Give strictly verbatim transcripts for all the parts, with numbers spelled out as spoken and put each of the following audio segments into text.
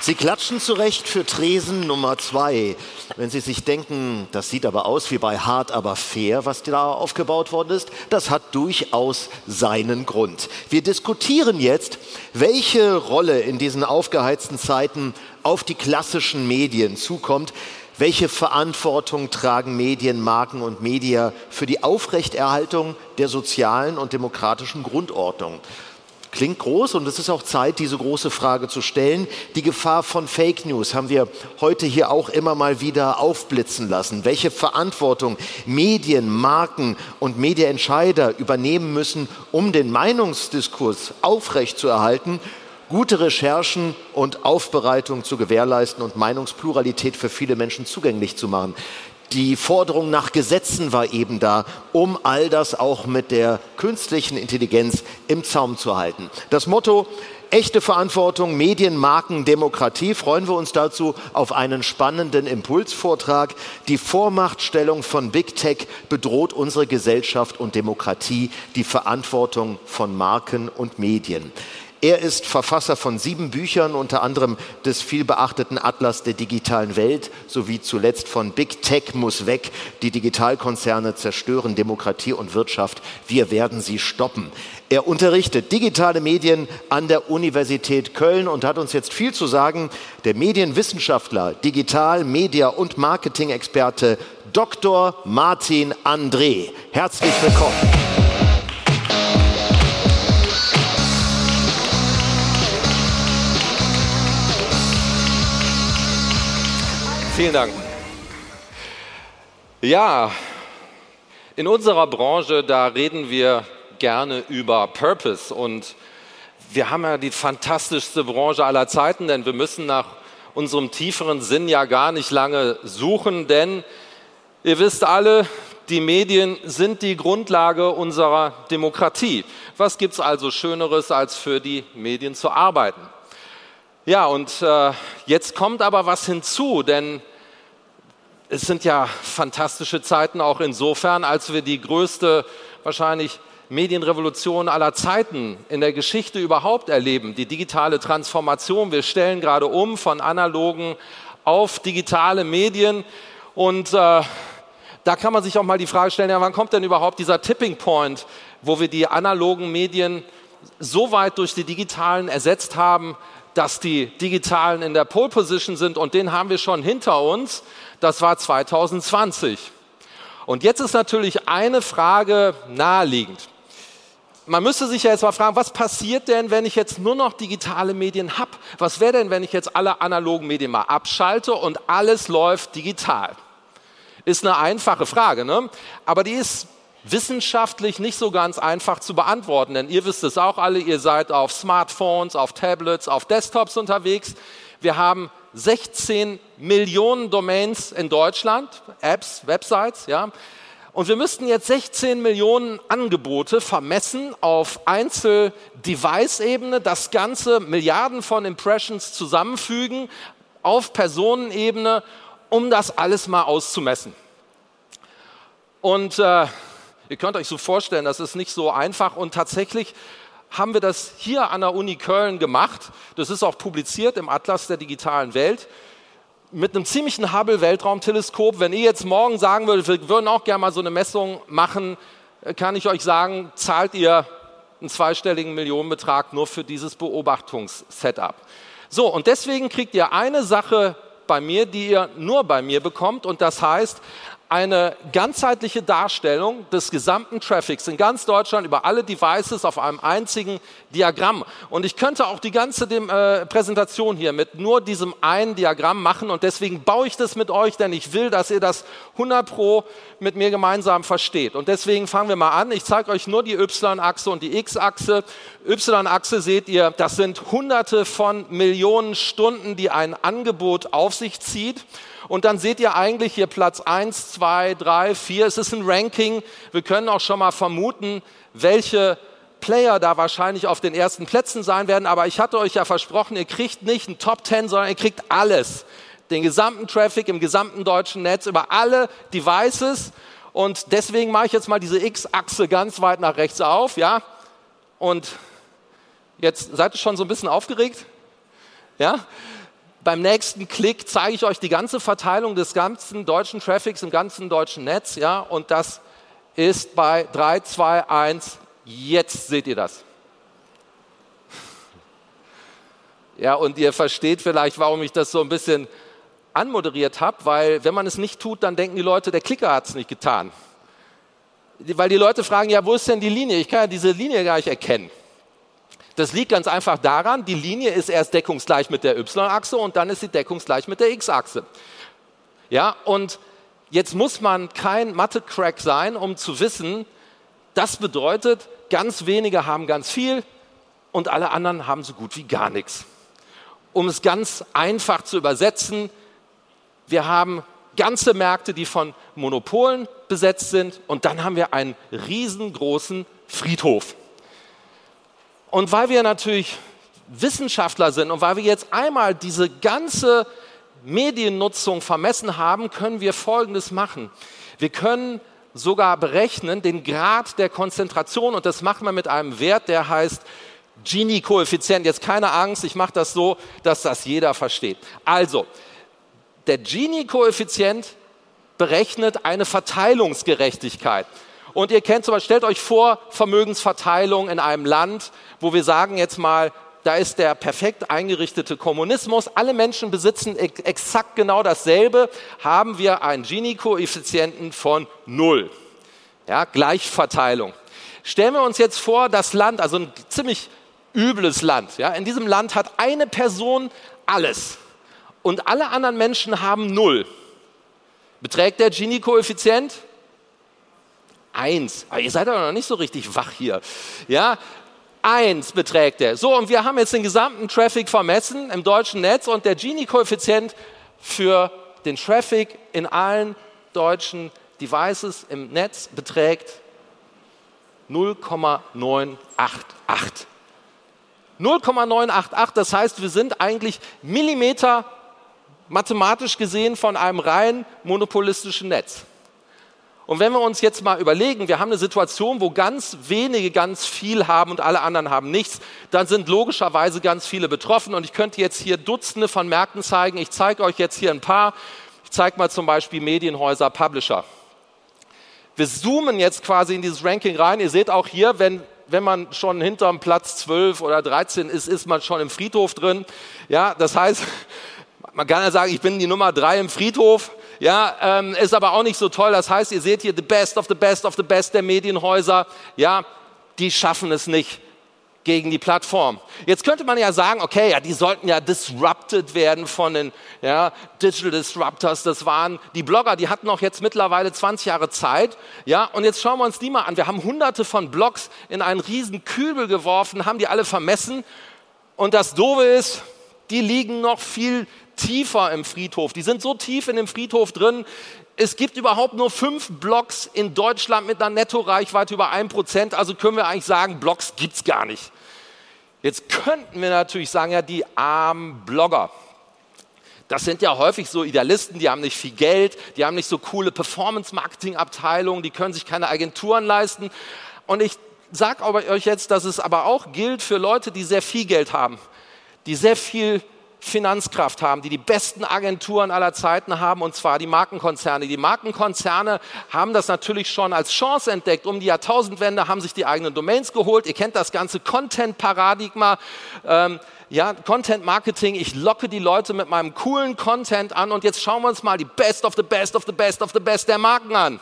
Sie klatschen zurecht für Tresen Nummer zwei. Wenn Sie sich denken, das sieht aber aus wie bei Hart aber fair, was da aufgebaut worden ist, das hat durchaus seinen Grund. Wir diskutieren jetzt, welche Rolle in diesen aufgeheizten Zeiten auf die klassischen Medien zukommt. Welche Verantwortung tragen Medien, Marken und Media für die Aufrechterhaltung der sozialen und demokratischen Grundordnung? Klingt groß und es ist auch Zeit, diese große Frage zu stellen. Die Gefahr von Fake News haben wir heute hier auch immer mal wieder aufblitzen lassen. Welche Verantwortung Medien, Marken und Medienentscheider übernehmen müssen, um den Meinungsdiskurs aufrechtzuerhalten, gute Recherchen und Aufbereitung zu gewährleisten und Meinungspluralität für viele Menschen zugänglich zu machen. Die Forderung nach Gesetzen war eben da, um all das auch mit der künstlichen Intelligenz im Zaum zu halten. Das Motto: echte Verantwortung, Medien, Marken, Demokratie. Freuen wir uns dazu auf einen spannenden Impulsvortrag. Die Vormachtstellung von Big Tech bedroht unsere Gesellschaft und Demokratie, die Verantwortung von Marken und Medien. Er ist Verfasser von sieben Büchern, unter anderem des vielbeachteten Atlas der digitalen Welt sowie zuletzt von Big Tech muss weg. Die Digitalkonzerne zerstören Demokratie und Wirtschaft. Wir werden sie stoppen. Er unterrichtet digitale Medien an der Universität Köln und hat uns jetzt viel zu sagen. Der Medienwissenschaftler, Digital-, Media- und Marketing-Experte Doktor Martin André. Herzlich willkommen. Vielen Dank. Ja, in unserer Branche, da reden wir gerne über Purpose und wir haben ja die fantastischste Branche aller Zeiten, denn wir müssen nach unserem tieferen Sinn ja gar nicht lange suchen, denn ihr wisst alle, die Medien sind die Grundlage unserer Demokratie. Was gibt es also Schöneres, als für die Medien zu arbeiten? Ja, und äh, jetzt kommt aber was hinzu, denn es sind ja fantastische Zeiten auch insofern, als wir die größte wahrscheinlich Medienrevolution aller Zeiten in der Geschichte überhaupt erleben, die digitale Transformation. Wir stellen gerade um von analogen auf digitale Medien und äh, da kann man sich auch mal die Frage stellen, ja, wann kommt denn überhaupt dieser Tipping Point, wo wir die analogen Medien so weit durch die digitalen ersetzt haben, dass die Digitalen in der Pole Position sind und den haben wir schon hinter uns. Das war zwanzig zwanzig. Und jetzt ist natürlich eine Frage naheliegend. Man müsste sich ja jetzt mal fragen, was passiert denn, wenn ich jetzt nur noch digitale Medien habe? Was wäre denn, wenn ich jetzt alle analogen Medien mal abschalte und alles läuft digital? Ist eine einfache Frage, ne? Aber die ist wissenschaftlich nicht so ganz einfach zu beantworten, denn ihr wisst es auch alle, ihr seid auf Smartphones, auf Tablets, auf Desktops unterwegs. Wir haben sechzehn Millionen Domains in Deutschland, Apps, Websites, ja. Und wir müssten jetzt sechzehn Millionen Angebote vermessen auf Einzel-Device-Ebene, das Ganze Milliarden von Impressions zusammenfügen auf Personenebene, um das alles mal auszumessen. Und äh, ihr könnt euch so vorstellen, das ist nicht so einfach und tatsächlich haben wir das hier an der Uni Köln gemacht. Das ist auch publiziert im Atlas der digitalen Welt mit einem ziemlichen Hubble-Weltraumteleskop. Wenn ihr jetzt morgen sagen würdet, wir würden auch gerne mal so eine Messung machen, kann ich euch sagen, zahlt ihr einen zweistelligen Millionenbetrag nur für dieses Beobachtungs-Setup. So, und deswegen kriegt ihr eine Sache bei mir, die ihr nur bei mir bekommt und das heißt, eine ganzheitliche Darstellung des gesamten Traffics in ganz Deutschland über alle Devices auf einem einzigen Diagramm. Und ich könnte auch die ganze Dem, äh, Präsentation hier mit nur diesem einen Diagramm machen und deswegen baue ich das mit euch, denn ich will, dass ihr das hundert Pro mit mir gemeinsam versteht. Und deswegen fangen wir mal an. Ich zeige euch nur die Y-Achse und die X-Achse. Y-Achse seht ihr, das sind hunderte von Millionen Stunden, die ein Angebot auf sich zieht. Und dann seht ihr eigentlich hier Platz eins, zwei, drei, vier. Es ist ein Ranking. Wir können auch schon mal vermuten, welche Player da wahrscheinlich auf den ersten Plätzen sein werden. Aber ich hatte euch ja versprochen, ihr kriegt nicht ein Top Ten, sondern ihr kriegt alles. Den gesamten Traffic im gesamten deutschen Netz über alle Devices. Und deswegen mache ich jetzt mal diese X-Achse ganz weit nach rechts auf. Ja? Und jetzt seid ihr schon so ein bisschen aufgeregt? Ja? Beim nächsten Klick zeige ich euch die ganze Verteilung des ganzen deutschen Traffics im ganzen deutschen Netz. Ja, und das ist bei drei, zwei, eins. Jetzt seht ihr das. Ja, und ihr versteht vielleicht, warum ich das so ein bisschen anmoderiert habe, weil wenn man es nicht tut, dann denken die Leute, der Klicker hat es nicht getan. Weil die Leute fragen, ja, wo ist denn die Linie? Ich kann ja diese Linie gar nicht erkennen. Das liegt ganz einfach daran, die Linie ist erst deckungsgleich mit der Y-Achse und dann ist sie deckungsgleich mit der X-Achse. Ja, und jetzt muss man kein Mathe-Crack sein, um zu wissen, das bedeutet, ganz wenige haben ganz viel und alle anderen haben so gut wie gar nichts. Um es ganz einfach zu übersetzen, wir haben ganze Märkte, die von Monopolen besetzt sind und dann haben wir einen riesengroßen Friedhof. Und weil wir natürlich Wissenschaftler sind und weil wir jetzt einmal diese ganze Mediennutzung vermessen haben, können wir Folgendes machen. Wir können sogar berechnen den Grad der Konzentration und das machen wir mit einem Wert, der heißt Gini-Koeffizient. Jetzt keine Angst, ich mache das so, dass das jeder versteht. Also, der Gini-Koeffizient berechnet eine Verteilungsgerechtigkeit. Und ihr kennt zum Beispiel, stellt euch vor, Vermögensverteilung in einem Land, wo wir sagen jetzt mal, da ist der perfekt eingerichtete Kommunismus, alle Menschen besitzen ex exakt genau dasselbe, haben wir einen Gini-Koeffizienten von null. Ja, Gleichverteilung. Stellen wir uns jetzt vor, das Land, also ein ziemlich übles Land, ja, in diesem Land hat eine Person alles und alle anderen Menschen haben null. Beträgt der Gini-Koeffizient? Eins. Aber ihr seid aber noch nicht so richtig wach hier. Ja, eins beträgt er. So, und wir haben jetzt den gesamten Traffic vermessen im deutschen Netz und der Gini-Koeffizient für den Traffic in allen deutschen Devices im Netz beträgt null Komma neun acht acht. null Komma neun acht acht, das heißt, wir sind eigentlich Millimeter mathematisch gesehen von einem rein monopolistischen Netz. Und wenn wir uns jetzt mal überlegen, wir haben eine Situation, wo ganz wenige ganz viel haben und alle anderen haben nichts, dann sind logischerweise ganz viele betroffen. Und ich könnte jetzt hier Dutzende von Märkten zeigen. Ich zeige euch jetzt hier ein paar. Ich zeige mal zum Beispiel Medienhäuser, Publisher. Wir zoomen jetzt quasi in dieses Ranking rein. Ihr seht auch hier, wenn, wenn man schon hinterm Platz zwölf oder dreizehn ist, ist man schon im Friedhof drin. Ja, das heißt, man kann ja sagen, ich bin die Nummer drei im Friedhof. Ja, ähm, ist aber auch nicht so toll. Das heißt, ihr seht hier the best of the best of the best der Medienhäuser. Ja, die schaffen es nicht gegen die Plattform. Jetzt könnte man ja sagen, okay, ja, die sollten ja disrupted werden von den ja, Digital Disruptors. Das waren die Blogger, die hatten auch jetzt mittlerweile zwanzig Jahre Zeit. Ja, und jetzt schauen wir uns die mal an. Wir haben hunderte von Blogs in einen riesen Kübel geworfen, haben die alle vermessen. Und das Doofe ist, die liegen noch viel tiefer im Friedhof. Die sind so tief in dem Friedhof drin. Es gibt überhaupt nur fünf Blogs in Deutschland mit einer Nettoreichweite über ein Prozent. Also können wir eigentlich sagen, Blogs gibt es gar nicht. Jetzt könnten wir natürlich sagen, ja, die armen Blogger. Das sind ja häufig so Idealisten, die haben nicht viel Geld, die haben nicht so coole Performance-Marketing-Abteilungen, die können sich keine Agenturen leisten. Und ich sage euch jetzt, dass es aber auch gilt für Leute, die sehr viel Geld haben, die sehr viel Finanzkraft haben, die die besten Agenturen aller Zeiten haben, und zwar die Markenkonzerne. Die Markenkonzerne haben das natürlich schon als Chance entdeckt. Um die Jahrtausendwende haben sich die eigenen Domains geholt. Ihr kennt das ganze Content-Paradigma. Ähm, ja, Content-Marketing. Ich locke die Leute mit meinem coolen Content an und jetzt schauen wir uns mal die Best of the Best of the Best of the Best der Marken an.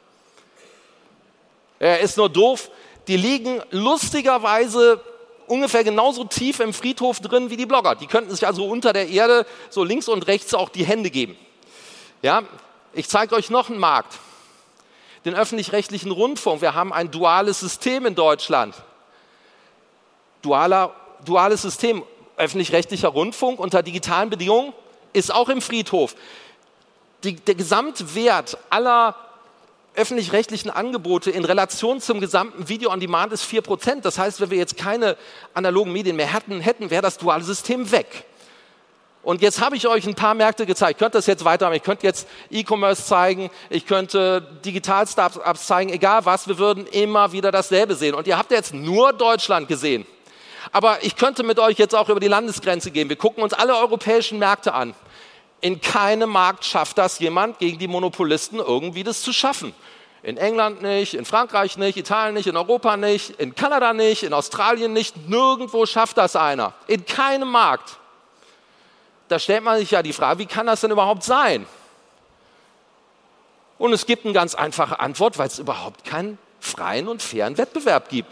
Er ist nur doof. Die liegen lustigerweise ungefähr genauso tief im Friedhof drin wie die Blogger. Die könnten sich also unter der Erde so links und rechts auch die Hände geben. Ja, ich zeige euch noch einen Markt. Den öffentlich-rechtlichen Rundfunk. Wir haben ein duales System in Deutschland. Dualer, duales System. Öffentlich-rechtlicher Rundfunk unter digitalen Bedingungen ist auch im Friedhof. Die, der Gesamtwert aller öffentlich-rechtlichen Angebote in Relation zum gesamten Video on Demand ist vier Prozent. Das heißt, wenn wir jetzt keine analogen Medien mehr hätten, hätten wäre das duale System weg. Und jetzt habe ich euch ein paar Märkte gezeigt. Ich könnte das jetzt weitermachen. Ich könnte jetzt E-Commerce zeigen. Ich könnte Digital-Startups zeigen. Egal was, wir würden immer wieder dasselbe sehen. Und ihr habt jetzt nur Deutschland gesehen. Aber ich könnte mit euch jetzt auch über die Landesgrenze gehen. Wir gucken uns alle europäischen Märkte an. In keinem Markt schafft das jemand, gegen die Monopolisten irgendwie das zu schaffen. In England nicht, in Frankreich nicht, Italien nicht, in Europa nicht, in Kanada nicht, in Australien nicht. Nirgendwo schafft das einer. In keinem Markt. Da stellt man sich ja die Frage, wie kann das denn überhaupt sein? Und es gibt eine ganz einfache Antwort, weil es überhaupt keinen freien und fairen Wettbewerb gibt.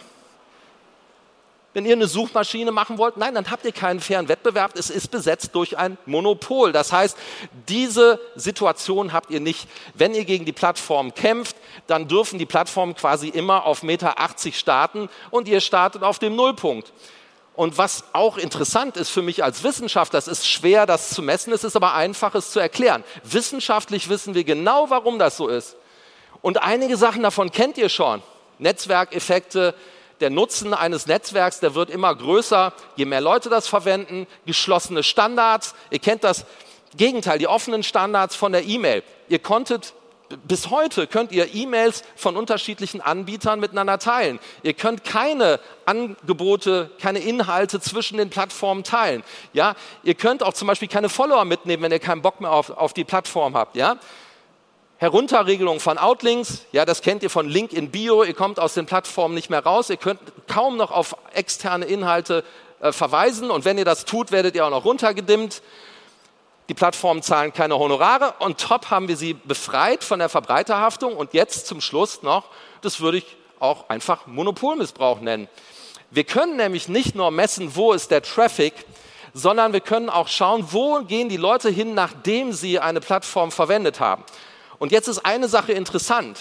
Wenn ihr eine Suchmaschine machen wollt, nein, dann habt ihr keinen fairen Wettbewerb. Es ist besetzt durch ein Monopol. Das heißt, diese Situation habt ihr nicht. Wenn ihr gegen die Plattform kämpft, dann dürfen die Plattformen quasi immer auf Meter achtzig starten und ihr startet auf dem Nullpunkt. Und was auch interessant ist für mich als Wissenschaftler, es ist schwer, das zu messen, es ist aber einfach, es zu erklären. Wissenschaftlich wissen wir genau, warum das so ist. Und einige Sachen davon kennt ihr schon. Netzwerkeffekte. Der Nutzen eines Netzwerks, der wird immer größer, je mehr Leute das verwenden, geschlossene Standards. Ihr kennt das Gegenteil, die offenen Standards von der E-Mail. Ihr konntet, bis heute könnt ihr E-Mails von unterschiedlichen Anbietern miteinander teilen. Ihr könnt keine Angebote, keine Inhalte zwischen den Plattformen teilen. Ja? Ihr könnt auch zum Beispiel keine Follower mitnehmen, wenn ihr keinen Bock mehr auf, auf die Plattform habt. Ja? Herunterregelung von Outlinks, ja, das kennt ihr von Link in Bio, ihr kommt aus den Plattformen nicht mehr raus, ihr könnt kaum noch auf externe Inhalte äh, verweisen und wenn ihr das tut, werdet ihr auch noch runtergedimmt. Die Plattformen zahlen keine Honorare und top haben wir sie befreit von der Verbreiterhaftung und jetzt zum Schluss noch, das würde ich auch einfach Monopolmissbrauch nennen. Wir können nämlich nicht nur messen, wo ist der Traffic, sondern wir können auch schauen, wo gehen die Leute hin, nachdem sie eine Plattform verwendet haben. Und jetzt ist eine Sache interessant.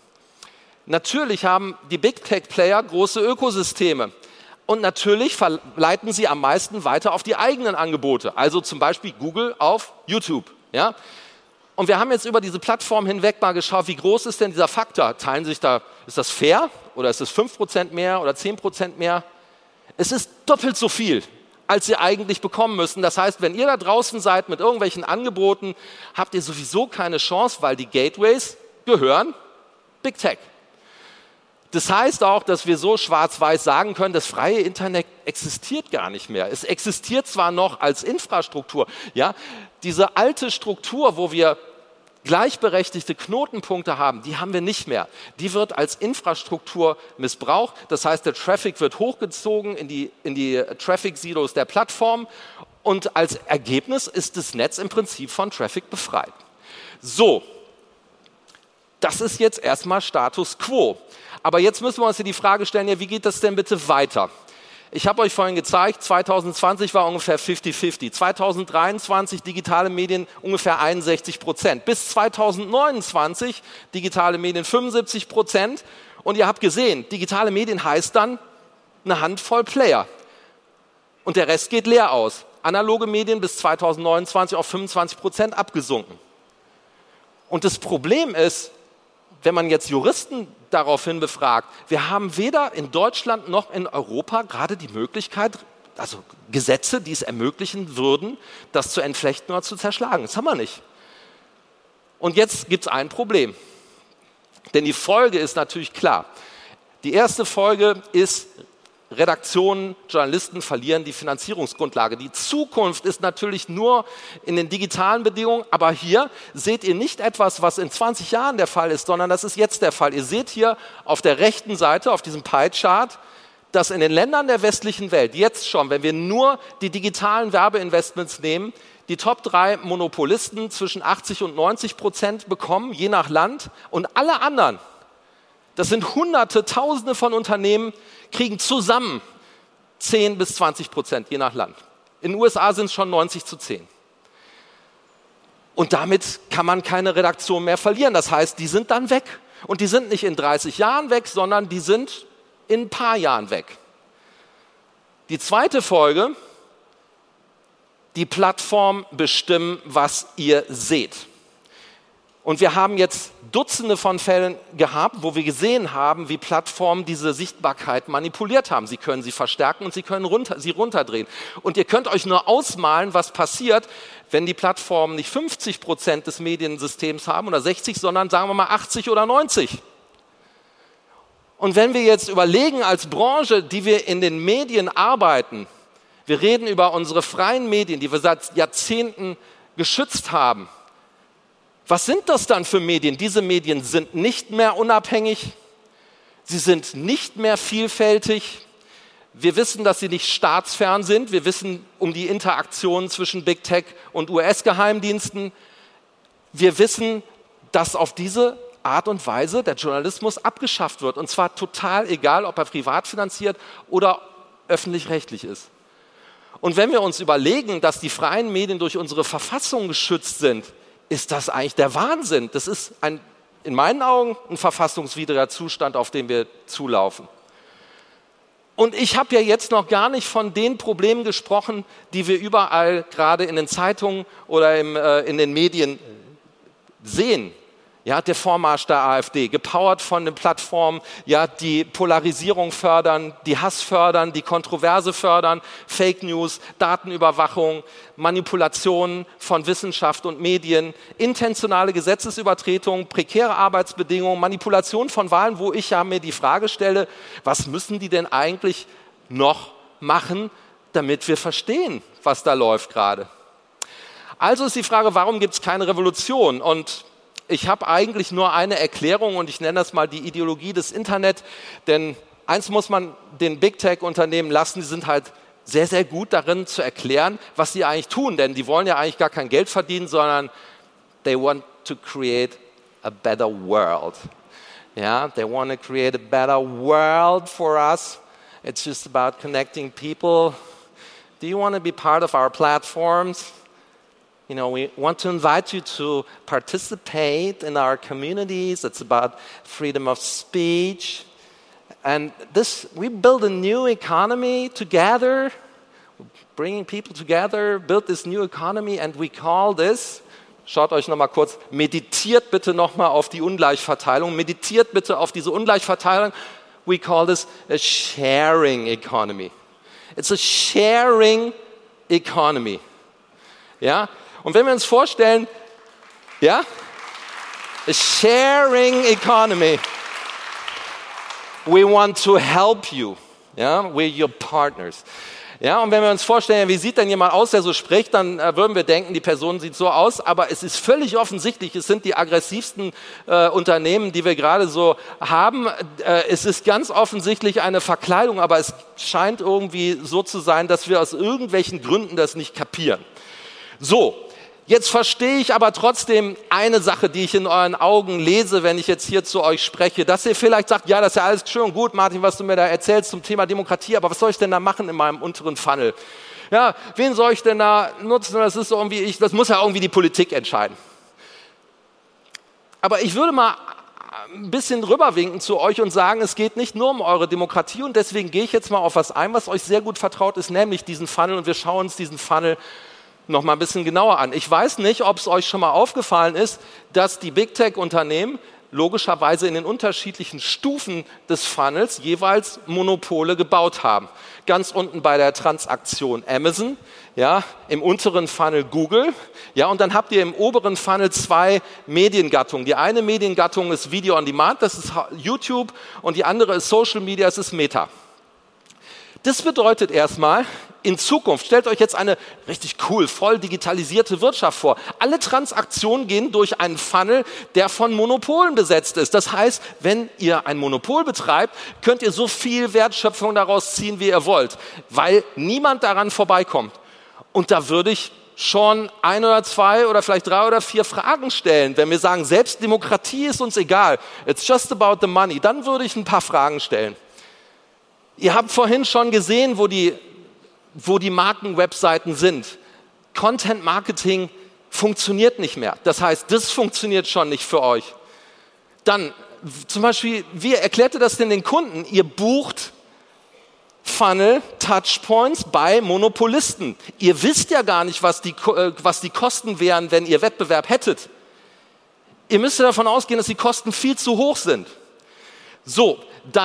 Natürlich haben die Big Tech Player große Ökosysteme und natürlich verleiten sie am meisten weiter auf die eigenen Angebote, also zum Beispiel Google auf YouTube. Ja? Und wir haben jetzt über diese Plattform hinweg mal geschaut, wie groß ist denn dieser Faktor? Teilen sich da, ist das fair oder ist es fünf Prozent mehr oder zehn Prozent mehr? Es ist doppelt so viel, als sie eigentlich bekommen müssen. Das heißt, wenn ihr da draußen seid mit irgendwelchen Angeboten, habt ihr sowieso keine Chance, weil die Gateways gehören Big Tech. Das heißt auch, dass wir so schwarz-weiß sagen können, das freie Internet existiert gar nicht mehr. Es existiert zwar noch als Infrastruktur, ja, diese alte Struktur, wo wir gleichberechtigte Knotenpunkte haben, die haben wir nicht mehr. Die wird als Infrastruktur missbraucht. Das heißt, der Traffic wird hochgezogen in die, in die Traffic-Silos der Plattform und als Ergebnis ist das Netz im Prinzip von Traffic befreit. So, das ist jetzt erstmal Status Quo. Aber jetzt müssen wir uns hier die Frage stellen, ja, wie geht das denn bitte weiter? Ich habe euch vorhin gezeigt, zwanzig zwanzig war ungefähr fifty fifty, zwanzig dreiundzwanzig digitale Medien ungefähr einundsechzig Prozent, bis zwanzig neunundzwanzig digitale Medien fünfundsiebzig Prozent und ihr habt gesehen, digitale Medien heißt dann eine Handvoll Player und der Rest geht leer aus. Analoge Medien bis zwanzig neunundzwanzig auf fünfundzwanzig Prozent abgesunken. Und das Problem ist, wenn man jetzt Juristen daraufhin befragt, wir haben weder in Deutschland noch in Europa gerade die Möglichkeit, also Gesetze, die es ermöglichen würden, das zu entflechten oder zu zerschlagen. Das haben wir nicht. Und jetzt gibt es ein Problem. Denn die Folge ist natürlich klar. Die erste Folge ist, Redaktionen, Journalisten verlieren die Finanzierungsgrundlage. Die Zukunft ist natürlich nur in den digitalen Bedingungen, aber hier seht ihr nicht etwas, was in zwanzig Jahren der Fall ist, sondern das ist jetzt der Fall. Ihr seht hier auf der rechten Seite, auf diesem Pie-Chart, dass in den Ländern der westlichen Welt jetzt schon, wenn wir nur die digitalen Werbeinvestments nehmen, die Top drei Monopolisten zwischen achtzig und neunzig Prozent bekommen, je nach Land, und alle anderen, das sind Hunderte, Tausende von Unternehmen, kriegen zusammen zehn bis zwanzig Prozent, je nach Land. In den U S A sind es schon neunzig zu zehn. Und damit kann man keine Redaktion mehr verlieren. Das heißt, die sind dann weg. Und die sind nicht in dreißig Jahren weg, sondern die sind in ein paar Jahren weg. Die zweite Folge, die Plattformen bestimmen, was ihr seht. Und wir haben jetzt Dutzende von Fällen gehabt, wo wir gesehen haben, wie Plattformen diese Sichtbarkeit manipuliert haben. Sie können sie verstärken und sie können runter, sie runterdrehen. Und ihr könnt euch nur ausmalen, was passiert, wenn die Plattformen nicht fünfzig Prozent des Mediensystems haben oder sechzig, sondern sagen wir mal achtzig oder neunzig. Und wenn wir jetzt überlegen als Branche, die wir in den Medien arbeiten, wir reden über unsere freien Medien, die wir seit Jahrzehnten geschützt haben. Was sind das dann für Medien? Diese Medien sind nicht mehr unabhängig, sie sind nicht mehr vielfältig. Wir wissen, dass sie nicht staatsfern sind. Wir wissen um die Interaktion zwischen Big Tech und U S-Geheimdiensten. Wir wissen, dass auf diese Art und Weise der Journalismus abgeschafft wird. Und zwar total egal, ob er privat finanziert oder öffentlich-rechtlich ist. Und wenn wir uns überlegen, dass die freien Medien durch unsere Verfassung geschützt sind, ist das eigentlich der Wahnsinn. Das ist ein, in meinen Augen ein verfassungswidriger Zustand, auf den wir zulaufen. Und ich habe ja jetzt noch gar nicht von den Problemen gesprochen, die wir überall gerade in den Zeitungen oder im, äh, in den Medien sehen. Ja, der Vormarsch der AfD, gepowert von den Plattformen, ja, die Polarisierung fördern, die Hass fördern, die Kontroverse fördern, Fake News, Datenüberwachung, Manipulationen von Wissenschaft und Medien, intentionale Gesetzesübertretungen, prekäre Arbeitsbedingungen, Manipulation von Wahlen, wo ich ja mir die Frage stelle, was müssen die denn eigentlich noch machen, damit wir verstehen, was da läuft gerade? Also ist die Frage, warum gibt es keine Revolution? Und ich habe eigentlich nur eine Erklärung und ich nenne das mal die Ideologie des Internet, denn eins muss man den Big Tech-Unternehmen lassen, die sind halt sehr, sehr gut darin zu erklären, was sie eigentlich tun, denn die wollen ja eigentlich gar kein Geld verdienen, sondern they want to create a better world. Yeah, they want to create a better world for us. It's just about connecting people. Do you want to be part of our platforms? You know, we want to invite you to participate in our communities. It's about freedom of speech. And this, we build a new economy together, bringing people together, build this new economy, and we call this, schaut euch nochmal kurz, meditiert bitte nochmal auf die Ungleichverteilung, meditiert bitte auf diese Ungleichverteilung. We call this a sharing economy. It's a sharing economy. Ja? Und wenn wir uns vorstellen, ja, a sharing economy, we want to help you, ja, we're your partners. Ja, und wenn wir uns vorstellen, wie sieht denn jemand aus, der so spricht, dann äh, würden wir denken, die Person sieht so aus, aber es ist völlig offensichtlich, es sind die aggressivsten äh, Unternehmen, die wir gerade so haben. Äh, es ist ganz offensichtlich eine Verkleidung, aber es scheint irgendwie so zu sein, dass wir aus irgendwelchen Gründen das nicht kapieren. So. Jetzt verstehe ich aber trotzdem eine Sache, die ich in euren Augen lese, wenn ich jetzt hier zu euch spreche, dass ihr vielleicht sagt, ja, das ist ja alles schön und gut, Martin, was du mir da erzählst zum Thema Demokratie, aber was soll ich denn da machen in meinem unteren Funnel? Ja, wen soll ich denn da nutzen? Das ist irgendwie ich, das muss ja irgendwie die Politik entscheiden. Aber ich würde mal ein bisschen rüberwinken zu euch und sagen, es geht nicht nur um eure Demokratie und deswegen gehe ich jetzt mal auf was ein, was euch sehr gut vertraut ist, nämlich diesen Funnel und wir schauen uns diesen Funnel noch mal ein bisschen genauer an. Ich weiß nicht, ob es euch schon mal aufgefallen ist, dass die Big Tech-Unternehmen logischerweise in den unterschiedlichen Stufen des Funnels jeweils Monopole gebaut haben. Ganz unten bei der Transaktion Amazon, ja, im unteren Funnel Google, ja, und dann habt ihr im oberen Funnel zwei Mediengattungen. Die eine Mediengattung ist Video on Demand, das ist YouTube, und die andere ist Social Media, das ist Meta. Das bedeutet erstmal, in Zukunft, stellt euch jetzt eine richtig cool, voll digitalisierte Wirtschaft vor. Alle Transaktionen gehen durch einen Funnel, der von Monopolen besetzt ist. Das heißt, wenn ihr ein Monopol betreibt, könnt ihr so viel Wertschöpfung daraus ziehen, wie ihr wollt, weil niemand daran vorbeikommt. Und da würde ich schon ein oder zwei oder vielleicht drei oder vier Fragen stellen. Wenn wir sagen, selbst Demokratie ist uns egal, it's just about the money, dann würde ich ein paar Fragen stellen. Ihr habt vorhin schon gesehen, wo die wo die Markenwebseiten sind. Content Marketing funktioniert nicht mehr. Das heißt, das funktioniert schon nicht für euch. Dann zum Beispiel, wie erklärt ihr das denn den Kunden? Ihr bucht Funnel Touchpoints bei Monopolisten. Ihr wisst ja gar nicht, was die, was die Kosten wären, wenn ihr Wettbewerb hättet. Ihr müsst ja davon ausgehen, dass die Kosten viel zu hoch sind. So, dann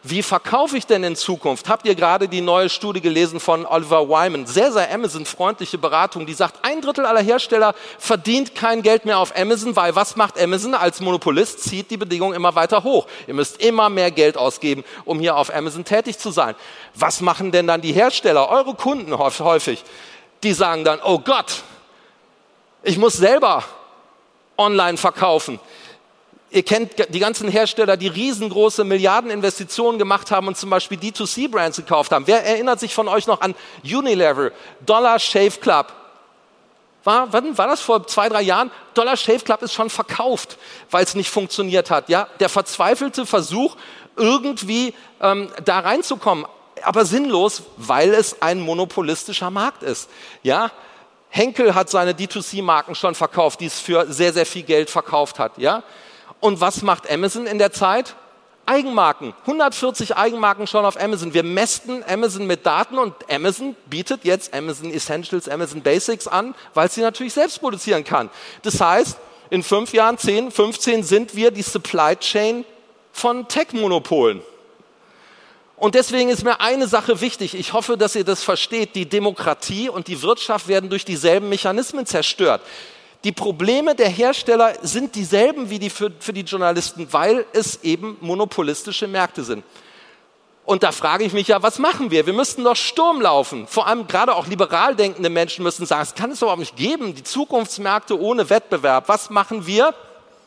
wie verkaufe ich denn in Zukunft? Habt ihr gerade die neue Studie gelesen von Oliver Wyman? Sehr, sehr Amazon-freundliche Beratung, die sagt, ein Drittel aller Hersteller verdient kein Geld mehr auf Amazon, weil was macht Amazon? Als Monopolist zieht die Bedingungen immer weiter hoch. Ihr müsst immer mehr Geld ausgeben, um hier auf Amazon tätig zu sein. Was machen denn dann die Hersteller, eure Kunden häufig? Die sagen dann, oh Gott, ich muss selber online verkaufen. Ihr kennt die ganzen Hersteller, die riesengroße Milliardeninvestitionen gemacht haben und zum Beispiel D zwei C Brands gekauft haben. Wer erinnert sich von euch noch an Unilever, Dollar Shave Club? War, wann war das vor zwei, drei Jahren? Dollar Shave Club ist schon verkauft, weil es nicht funktioniert hat. Ja? Der verzweifelte Versuch, irgendwie ähm, da reinzukommen, aber sinnlos, weil es ein monopolistischer Markt ist. Ja? Henkel hat seine D zwei C Marken schon verkauft, die es für sehr, sehr viel Geld verkauft hat. Ja? Und was macht Amazon in der Zeit? Eigenmarken. hundertvierzig Eigenmarken schon auf Amazon. Wir mästen Amazon mit Daten und Amazon bietet jetzt Amazon Essentials, Amazon Basics an, weil sie natürlich selbst produzieren kann. Das heißt, in fünf Jahren, zehn, fünfzehn sind wir die Supply Chain von Tech-Monopolen. Und deswegen ist mir eine Sache wichtig. Ich hoffe, dass ihr das versteht. Die Demokratie und die Wirtschaft werden durch dieselben Mechanismen zerstört. Die Probleme der Hersteller sind dieselben wie die für, für die Journalisten, weil es eben monopolistische Märkte sind. Und da frage ich mich ja, was machen wir? Wir müssten doch Sturm laufen. Vor allem gerade auch liberal denkende Menschen müssen sagen, es kann es überhaupt nicht geben, die Zukunftsmärkte ohne Wettbewerb. Was machen wir?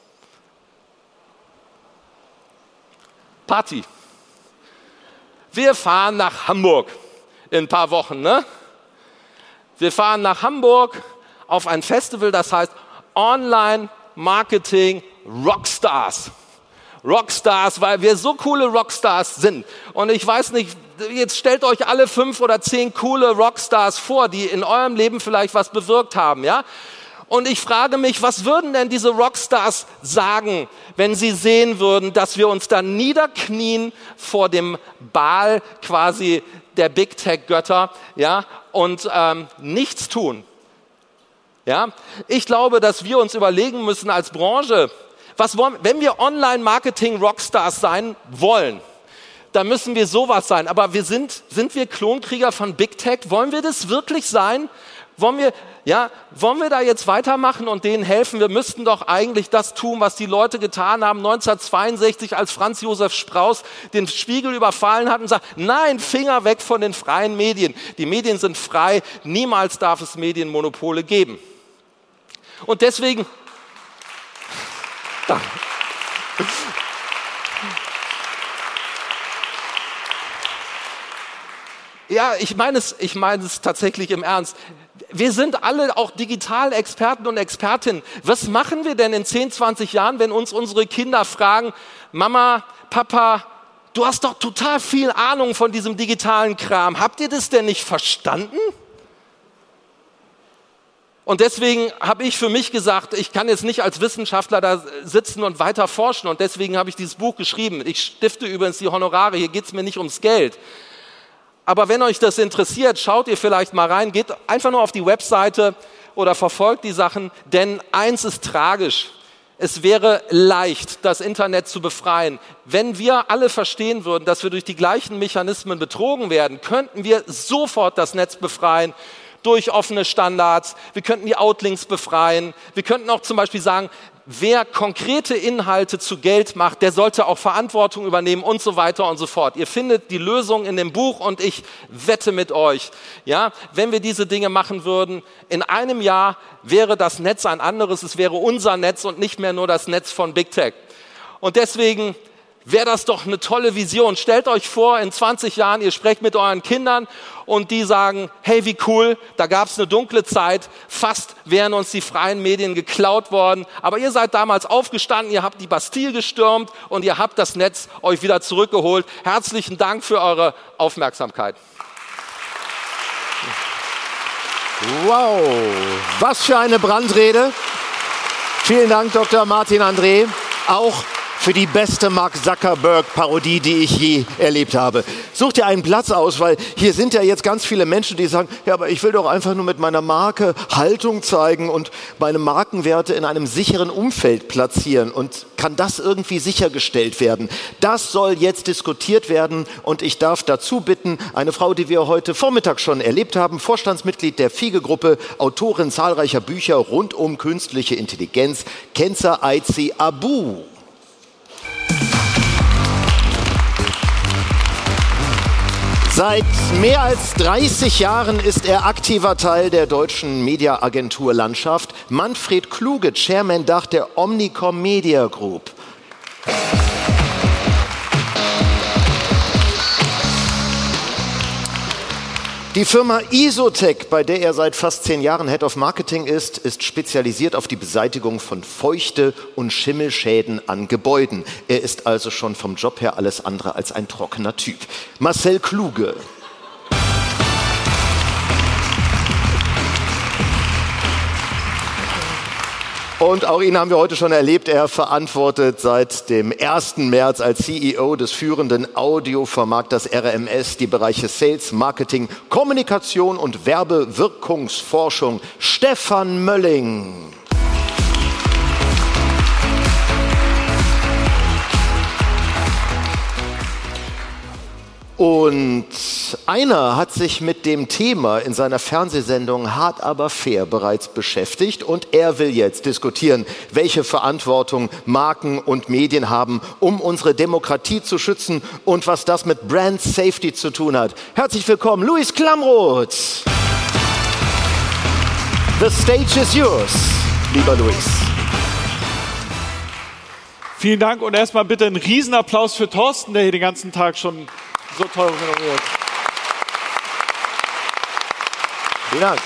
Party. Wir fahren nach Hamburg in ein paar Wochen. Ne? Wir fahren nach Hamburg auf ein Festival, das heißt Online Marketing Rockstars. Rockstars, weil wir so coole Rockstars sind. Und ich weiß nicht, jetzt stellt euch alle fünf oder zehn coole Rockstars vor, die in eurem Leben vielleicht was bewirkt haben, ja? Und ich frage mich, was würden denn diese Rockstars sagen, wenn sie sehen würden, dass wir uns dann niederknien vor dem Baal quasi der Big Tech Götter, ja, und ähm, nichts tun? Ja, ich glaube, dass wir uns überlegen müssen als Branche, was wollen, wenn wir Online-Marketing-Rockstars sein wollen, dann müssen wir sowas sein. Aber wir sind, sind wir Klonkrieger von Big Tech? Wollen wir das wirklich sein? Wollen wir, ja, wollen wir da jetzt weitermachen und denen helfen? Wir müssten doch eigentlich das tun, was die Leute getan haben neunzehnhundertzweiundsechzig, als Franz Josef Strauß den Spiegel überfallen hat und sagt, nein, Finger weg von den freien Medien. Die Medien sind frei, niemals darf es Medienmonopole geben. Und deswegen, ja, ich meine es, ich meine es tatsächlich im Ernst. Wir sind alle auch Digitalexperten und Expertinnen. Was machen wir denn in zehn, zwanzig Jahren, wenn uns unsere Kinder fragen, Mama, Papa, du hast doch total viel Ahnung von diesem digitalen Kram. Habt ihr das denn nicht verstanden? Und deswegen habe ich für mich gesagt, ich kann jetzt nicht als Wissenschaftler da sitzen und weiter forschen. Und deswegen habe ich dieses Buch geschrieben. Ich stifte übrigens die Honorare, hier geht es mir nicht ums Geld. Aber wenn euch das interessiert, schaut ihr vielleicht mal rein, geht einfach nur auf die Webseite oder verfolgt die Sachen. Denn eins ist tragisch, es wäre leicht, das Internet zu befreien. Wenn wir alle verstehen würden, dass wir durch die gleichen Mechanismen betrogen werden, könnten wir sofort das Netz befreien. Durch offene Standards, wir könnten die Outlinks befreien, wir könnten auch zum Beispiel sagen, wer konkrete Inhalte zu Geld macht, der sollte auch Verantwortung übernehmen und so weiter und so fort. Ihr findet die Lösung in dem Buch und ich wette mit euch, ja, wenn wir diese Dinge machen würden, in einem Jahr wäre das Netz ein anderes, es wäre unser Netz und nicht mehr nur das Netz von Big Tech. Und deswegen wäre das doch eine tolle Vision. Stellt euch vor, in zwanzig Jahren, ihr sprecht mit euren Kindern und die sagen, hey, wie cool, da gab es eine dunkle Zeit, fast wären uns die freien Medien geklaut worden, aber ihr seid damals aufgestanden, ihr habt die Bastille gestürmt und ihr habt das Netz euch wieder zurückgeholt. Herzlichen Dank für eure Aufmerksamkeit. Wow, was für eine Brandrede. Vielen Dank, Doktor Martin André, auch für die beste Mark Zuckerberg-Parodie, die ich je erlebt habe. such dir einen Platz aus, weil hier sind ja jetzt ganz viele Menschen, die sagen, ja, aber ich will doch einfach nur mit meiner Marke Haltung zeigen und meine Markenwerte in einem sicheren Umfeld platzieren. Und kann das irgendwie sichergestellt werden? Das soll jetzt diskutiert werden und ich darf dazu bitten, eine Frau, die wir heute Vormittag schon erlebt haben, Vorstandsmitglied der Fiege-Gruppe, Autorin zahlreicher Bücher rund um künstliche Intelligenz, Kenza Aizi Abu. Seit mehr als dreißig Jahren ist er aktiver Teil der deutschen Mediaagenturlandschaft. Manfred Kluge, Chairman-Dach der Omnicom Media Group. Die Firma Isotec, bei der er seit fast zehn Jahren Head of Marketing ist, ist spezialisiert auf die Beseitigung von Feuchte- und Schimmelschäden an Gebäuden. Er ist also schon vom Job her alles andere als ein trockener Typ. Marcel Kluge. Und auch ihn haben wir heute schon erlebt. Er verantwortet seit dem ersten März als C E O des führenden Audiovermarkters R M S die Bereiche Sales, Marketing, Kommunikation und Werbewirkungsforschung. Stefan Mölling. Und einer hat sich mit dem Thema in seiner Fernsehsendung Hart aber fair bereits beschäftigt und er will jetzt diskutieren, welche Verantwortung Marken und Medien haben, um unsere Demokratie zu schützen und was das mit Brand Safety zu tun hat. Herzlich willkommen, Luis Klamroth. The stage is yours, lieber Luis. Vielen Dank und erstmal bitte einen Riesenapplaus für Thorsten, der hier den ganzen Tag schon so toll honoriert. Vielen Dank.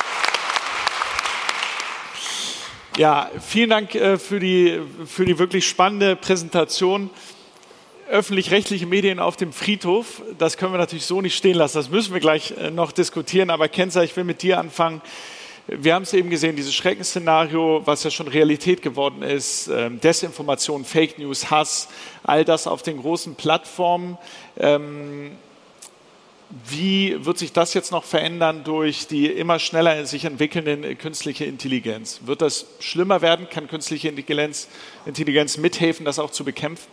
Ja, vielen Dank äh, für die, für die wirklich spannende Präsentation. Öffentlich-rechtliche Medien auf dem Friedhof, das können wir natürlich so nicht stehen lassen. Das müssen wir gleich äh, noch diskutieren. Aber Kenza, ich will mit dir anfangen. Wir haben es eben gesehen, dieses Schreckensszenario, was ja schon Realität geworden ist, äh, Desinformation, Fake News, Hass, all das auf den großen Plattformen. Ähm, wie wird sich das jetzt noch verändern durch die immer schneller sich entwickelnde künstliche Intelligenz? Wird das schlimmer werden? Kann künstliche Intelligenz, Intelligenz mithelfen, das auch zu bekämpfen?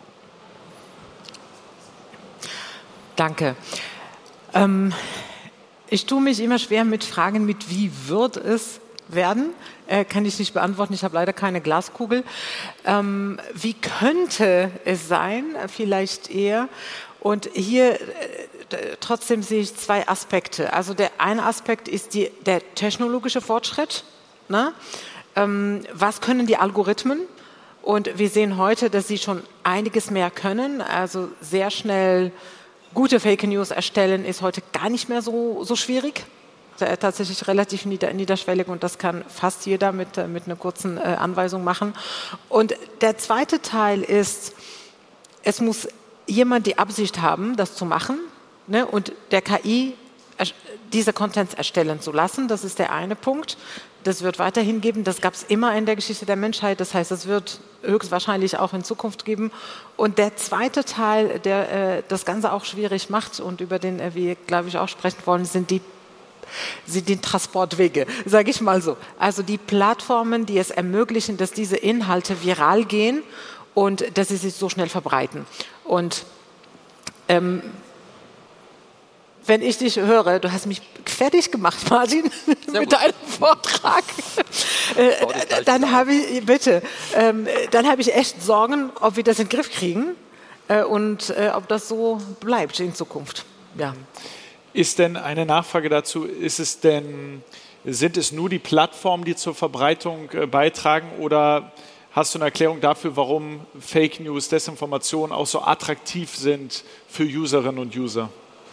Danke. Ähm Ich tue mich immer schwer mit Fragen mit wie wird es werden, äh, kann ich nicht beantworten, ich habe leider keine Glaskugel. Ähm, wie könnte es sein, vielleicht eher. Und hier äh, trotzdem sehe ich zwei Aspekte. Also der eine Aspekt ist die, der technologische Fortschritt. Ne? Ähm, was können die Algorithmen? Und wir sehen heute, dass sie schon einiges mehr können, also sehr schnell gute Fake News erstellen ist heute gar nicht mehr so, so schwierig. Tatsächlich relativ nieder, niederschwellig und das kann fast jeder mit, mit einer kurzen äh, Anweisung machen. Und der zweite Teil ist, es muss jemand die Absicht haben, das zu machen, ne, und der K I diese Contents erstellen zu lassen. Das ist der eine Punkt. Das wird weiterhin geben. Das gab es immer in der Geschichte der Menschheit. Das heißt, es wird höchstwahrscheinlich auch in Zukunft geben. Und der zweite Teil, der äh, das Ganze auch schwierig macht und über den äh, wir, glaube ich, auch sprechen wollen, sind die, sind die Transportwege, sage ich mal so. Also die Plattformen, die es ermöglichen, dass diese Inhalte viral gehen und dass sie sich so schnell verbreiten. Und ähm, wenn ich dich höre, du hast mich fertig gemacht, Martin, Sehr mit gut. deinem Vortrag, äh, dann habe ich, bitte, ähm, dann habe ich echt Sorgen, ob wir das in den Griff kriegen äh, und äh, ob das so bleibt in Zukunft. Ja. Ist denn eine Nachfrage dazu, ist es denn, sind es nur die Plattformen, die zur Verbreitung äh, beitragen oder hast du eine Erklärung dafür, warum Fake News, Desinformation auch so attraktiv sind für Userinnen und User?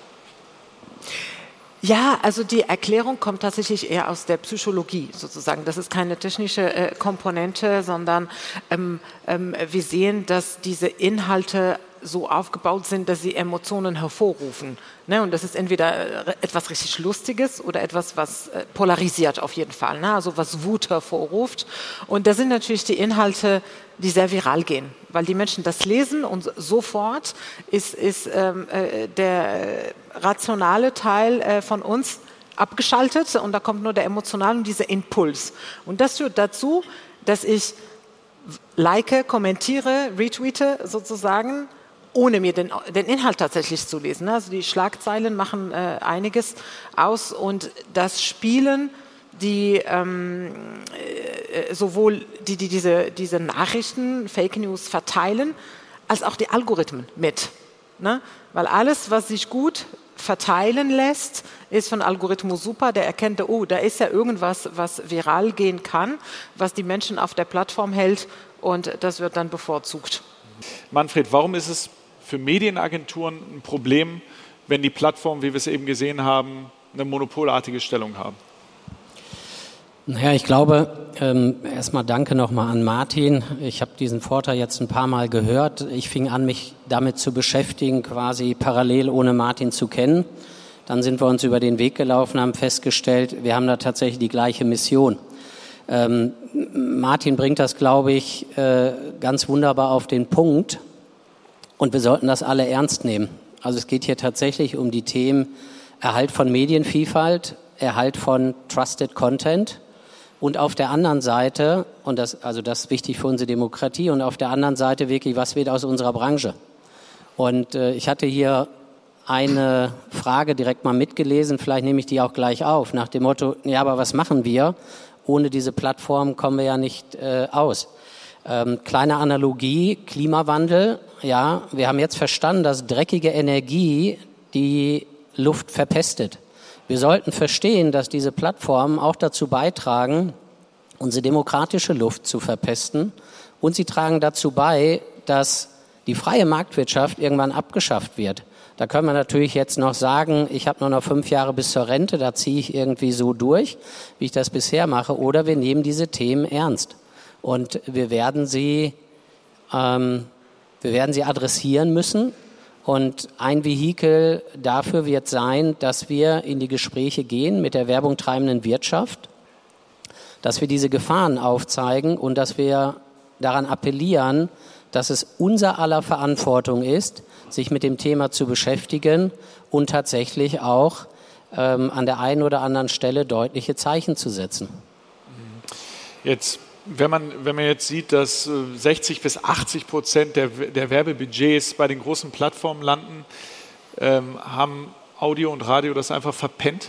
Ja, also die Erklärung kommt tatsächlich eher aus der Psychologie sozusagen. Das ist keine technische äh, Komponente, sondern ähm, ähm, wir sehen, dass diese Inhalte so aufgebaut sind, dass sie Emotionen hervorrufen. Ne? Und das ist entweder etwas richtig Lustiges oder etwas, was äh, polarisiert auf jeden Fall, ne? Also was Wut hervorruft. Und das sind natürlich die Inhalte, die sehr viral gehen, weil die Menschen das lesen und sofort ist, ist ähm, äh, der rationale Teil äh, von uns abgeschaltet und da kommt nur der emotionale und dieser Impuls. Und das führt dazu, dass ich like, kommentiere, retweete sozusagen, ohne mir den, den Inhalt tatsächlich zu lesen. Also die Schlagzeilen machen äh, einiges aus und das Spielen, die ähm, äh, sowohl die, die diese, diese Nachrichten, Fake News verteilen, als auch die Algorithmen mit. Ne? Weil alles, was sich gut verteilen lässt, ist von Algorithmus super. Der erkennt, oh, da ist ja irgendwas, was viral gehen kann, was die Menschen auf der Plattform hält und das wird dann bevorzugt. Manfred, warum ist es für Medienagenturen ein Problem, wenn die Plattformen, wie wir es eben gesehen haben, eine monopolartige Stellung haben? Naja, ich glaube, ähm, erstmal danke nochmal an Martin. Ich habe diesen Vortrag jetzt ein paar Mal gehört. Ich fing an, mich damit zu beschäftigen, quasi parallel ohne Martin zu kennen. Dann sind wir uns über den Weg gelaufen, haben festgestellt, wir haben da tatsächlich die gleiche Mission. Ähm, Martin bringt das, glaube ich, äh, ganz wunderbar auf den Punkt. Und wir sollten das alle ernst nehmen. Also es geht hier tatsächlich um die Themen Erhalt von Medienvielfalt, Erhalt von Trusted Content. Und auf der anderen Seite, und das, also das ist wichtig für unsere Demokratie, und auf der anderen Seite wirklich, was wird aus unserer Branche? Und äh, ich hatte hier eine Frage direkt mal mitgelesen, vielleicht nehme ich die auch gleich auf, nach dem Motto, ja, aber was machen wir? Ohne diese Plattform kommen wir ja nicht äh, aus. Ähm, kleine Analogie, Klimawandel, ja, wir haben jetzt verstanden, dass dreckige Energie die Luft verpestet. Wir sollten verstehen, dass diese Plattformen auch dazu beitragen, unsere demokratische Luft zu verpesten. Und sie tragen dazu bei, dass die freie Marktwirtschaft irgendwann abgeschafft wird. Da können wir natürlich jetzt noch sagen, ich habe nur noch fünf Jahre bis zur Rente, da ziehe ich irgendwie so durch, wie ich das bisher mache. Oder wir nehmen diese Themen ernst. Und wir werden sie, ähm, wir werden sie adressieren müssen. Und ein Vehikel dafür wird sein, dass wir in die Gespräche gehen mit der werbungtreibenden Wirtschaft, dass wir diese Gefahren aufzeigen und dass wir daran appellieren, dass es unser aller Verantwortung ist, sich mit dem Thema zu beschäftigen und tatsächlich auch ähm, an der einen oder anderen Stelle deutliche Zeichen zu setzen. Jetzt Wenn man, wenn man jetzt sieht, dass sechzig bis achtzig Prozent der, der Werbebudgets bei den großen Plattformen landen, ähm, haben Audio und Radio das einfach verpennt?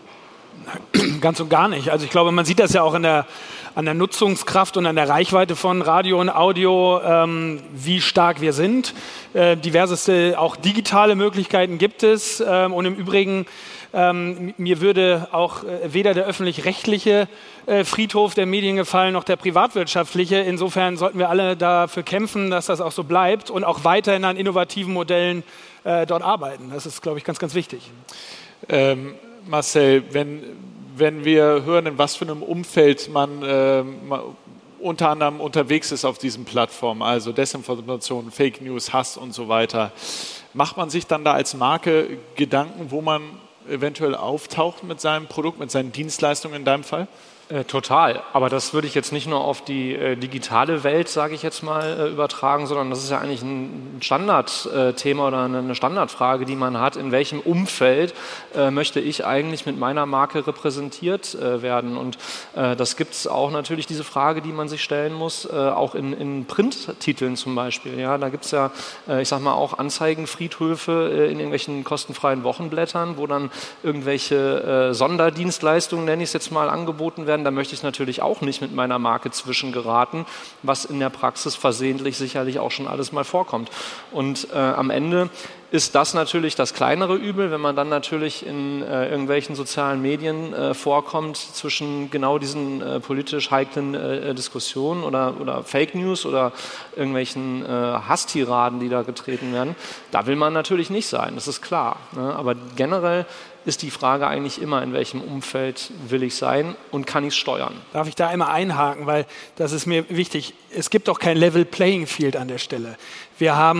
Ganz und gar nicht. Also ich glaube, man sieht das ja auch an der, an der Nutzungskraft und an der Reichweite von Radio und Audio, ähm, wie stark wir sind. Äh, diverseste, auch digitale Möglichkeiten gibt es. Ähm, und im Übrigen, ähm, mir würde auch äh, weder der öffentlich-rechtliche äh, Friedhof der Medien gefallen, noch der privatwirtschaftliche. Insofern sollten wir alle dafür kämpfen, dass das auch so bleibt und auch weiterhin an innovativen Modellen äh, dort arbeiten. Das ist, glaube ich, ganz, ganz wichtig. Ähm, Marcel, wenn, wenn wir hören, in was für einem Umfeld man äh, unter anderem unterwegs ist auf diesen Plattformen, also Desinformation, Fake News, Hass und so weiter, macht man sich dann da als Marke Gedanken, wo man eventuell auftaucht mit seinem Produkt, mit seinen Dienstleistungen in deinem Fall? Äh, total, aber das würde ich jetzt nicht nur auf die äh, digitale Welt, sage ich jetzt mal, äh, übertragen, sondern das ist ja eigentlich ein Standardthema äh, oder eine Standardfrage, die man hat. In welchem Umfeld äh, möchte ich eigentlich mit meiner Marke repräsentiert äh, werden? Und äh, das gibt es auch natürlich, diese Frage, die man sich stellen muss, äh, auch in, in Printtiteln zum Beispiel. Ja, da gibt es ja, äh, ich sag mal, auch Anzeigenfriedhöfe äh, in irgendwelchen kostenfreien Wochenblättern, wo dann irgendwelche äh, Sonderdienstleistungen, nenne ich es jetzt mal, angeboten werden. Da möchte ich natürlich auch nicht mit meiner Marke zwischengeraten, was in der Praxis versehentlich sicherlich auch schon alles mal vorkommt. Und äh, am Ende ist das natürlich das kleinere Übel, wenn man dann natürlich in äh, irgendwelchen sozialen Medien äh, vorkommt zwischen genau diesen äh, politisch heiklen äh, Diskussionen oder, oder Fake News oder irgendwelchen äh, Hasstiraden, die da getreten werden. Da will man natürlich nicht sein, das ist klar. Ne? Aber generell ist die Frage eigentlich immer, in welchem Umfeld will ich sein und kann ich es steuern. Darf ich da einmal einhaken, weil das ist mir wichtig. Es gibt auch kein Level Playing Field an der Stelle. Wir haben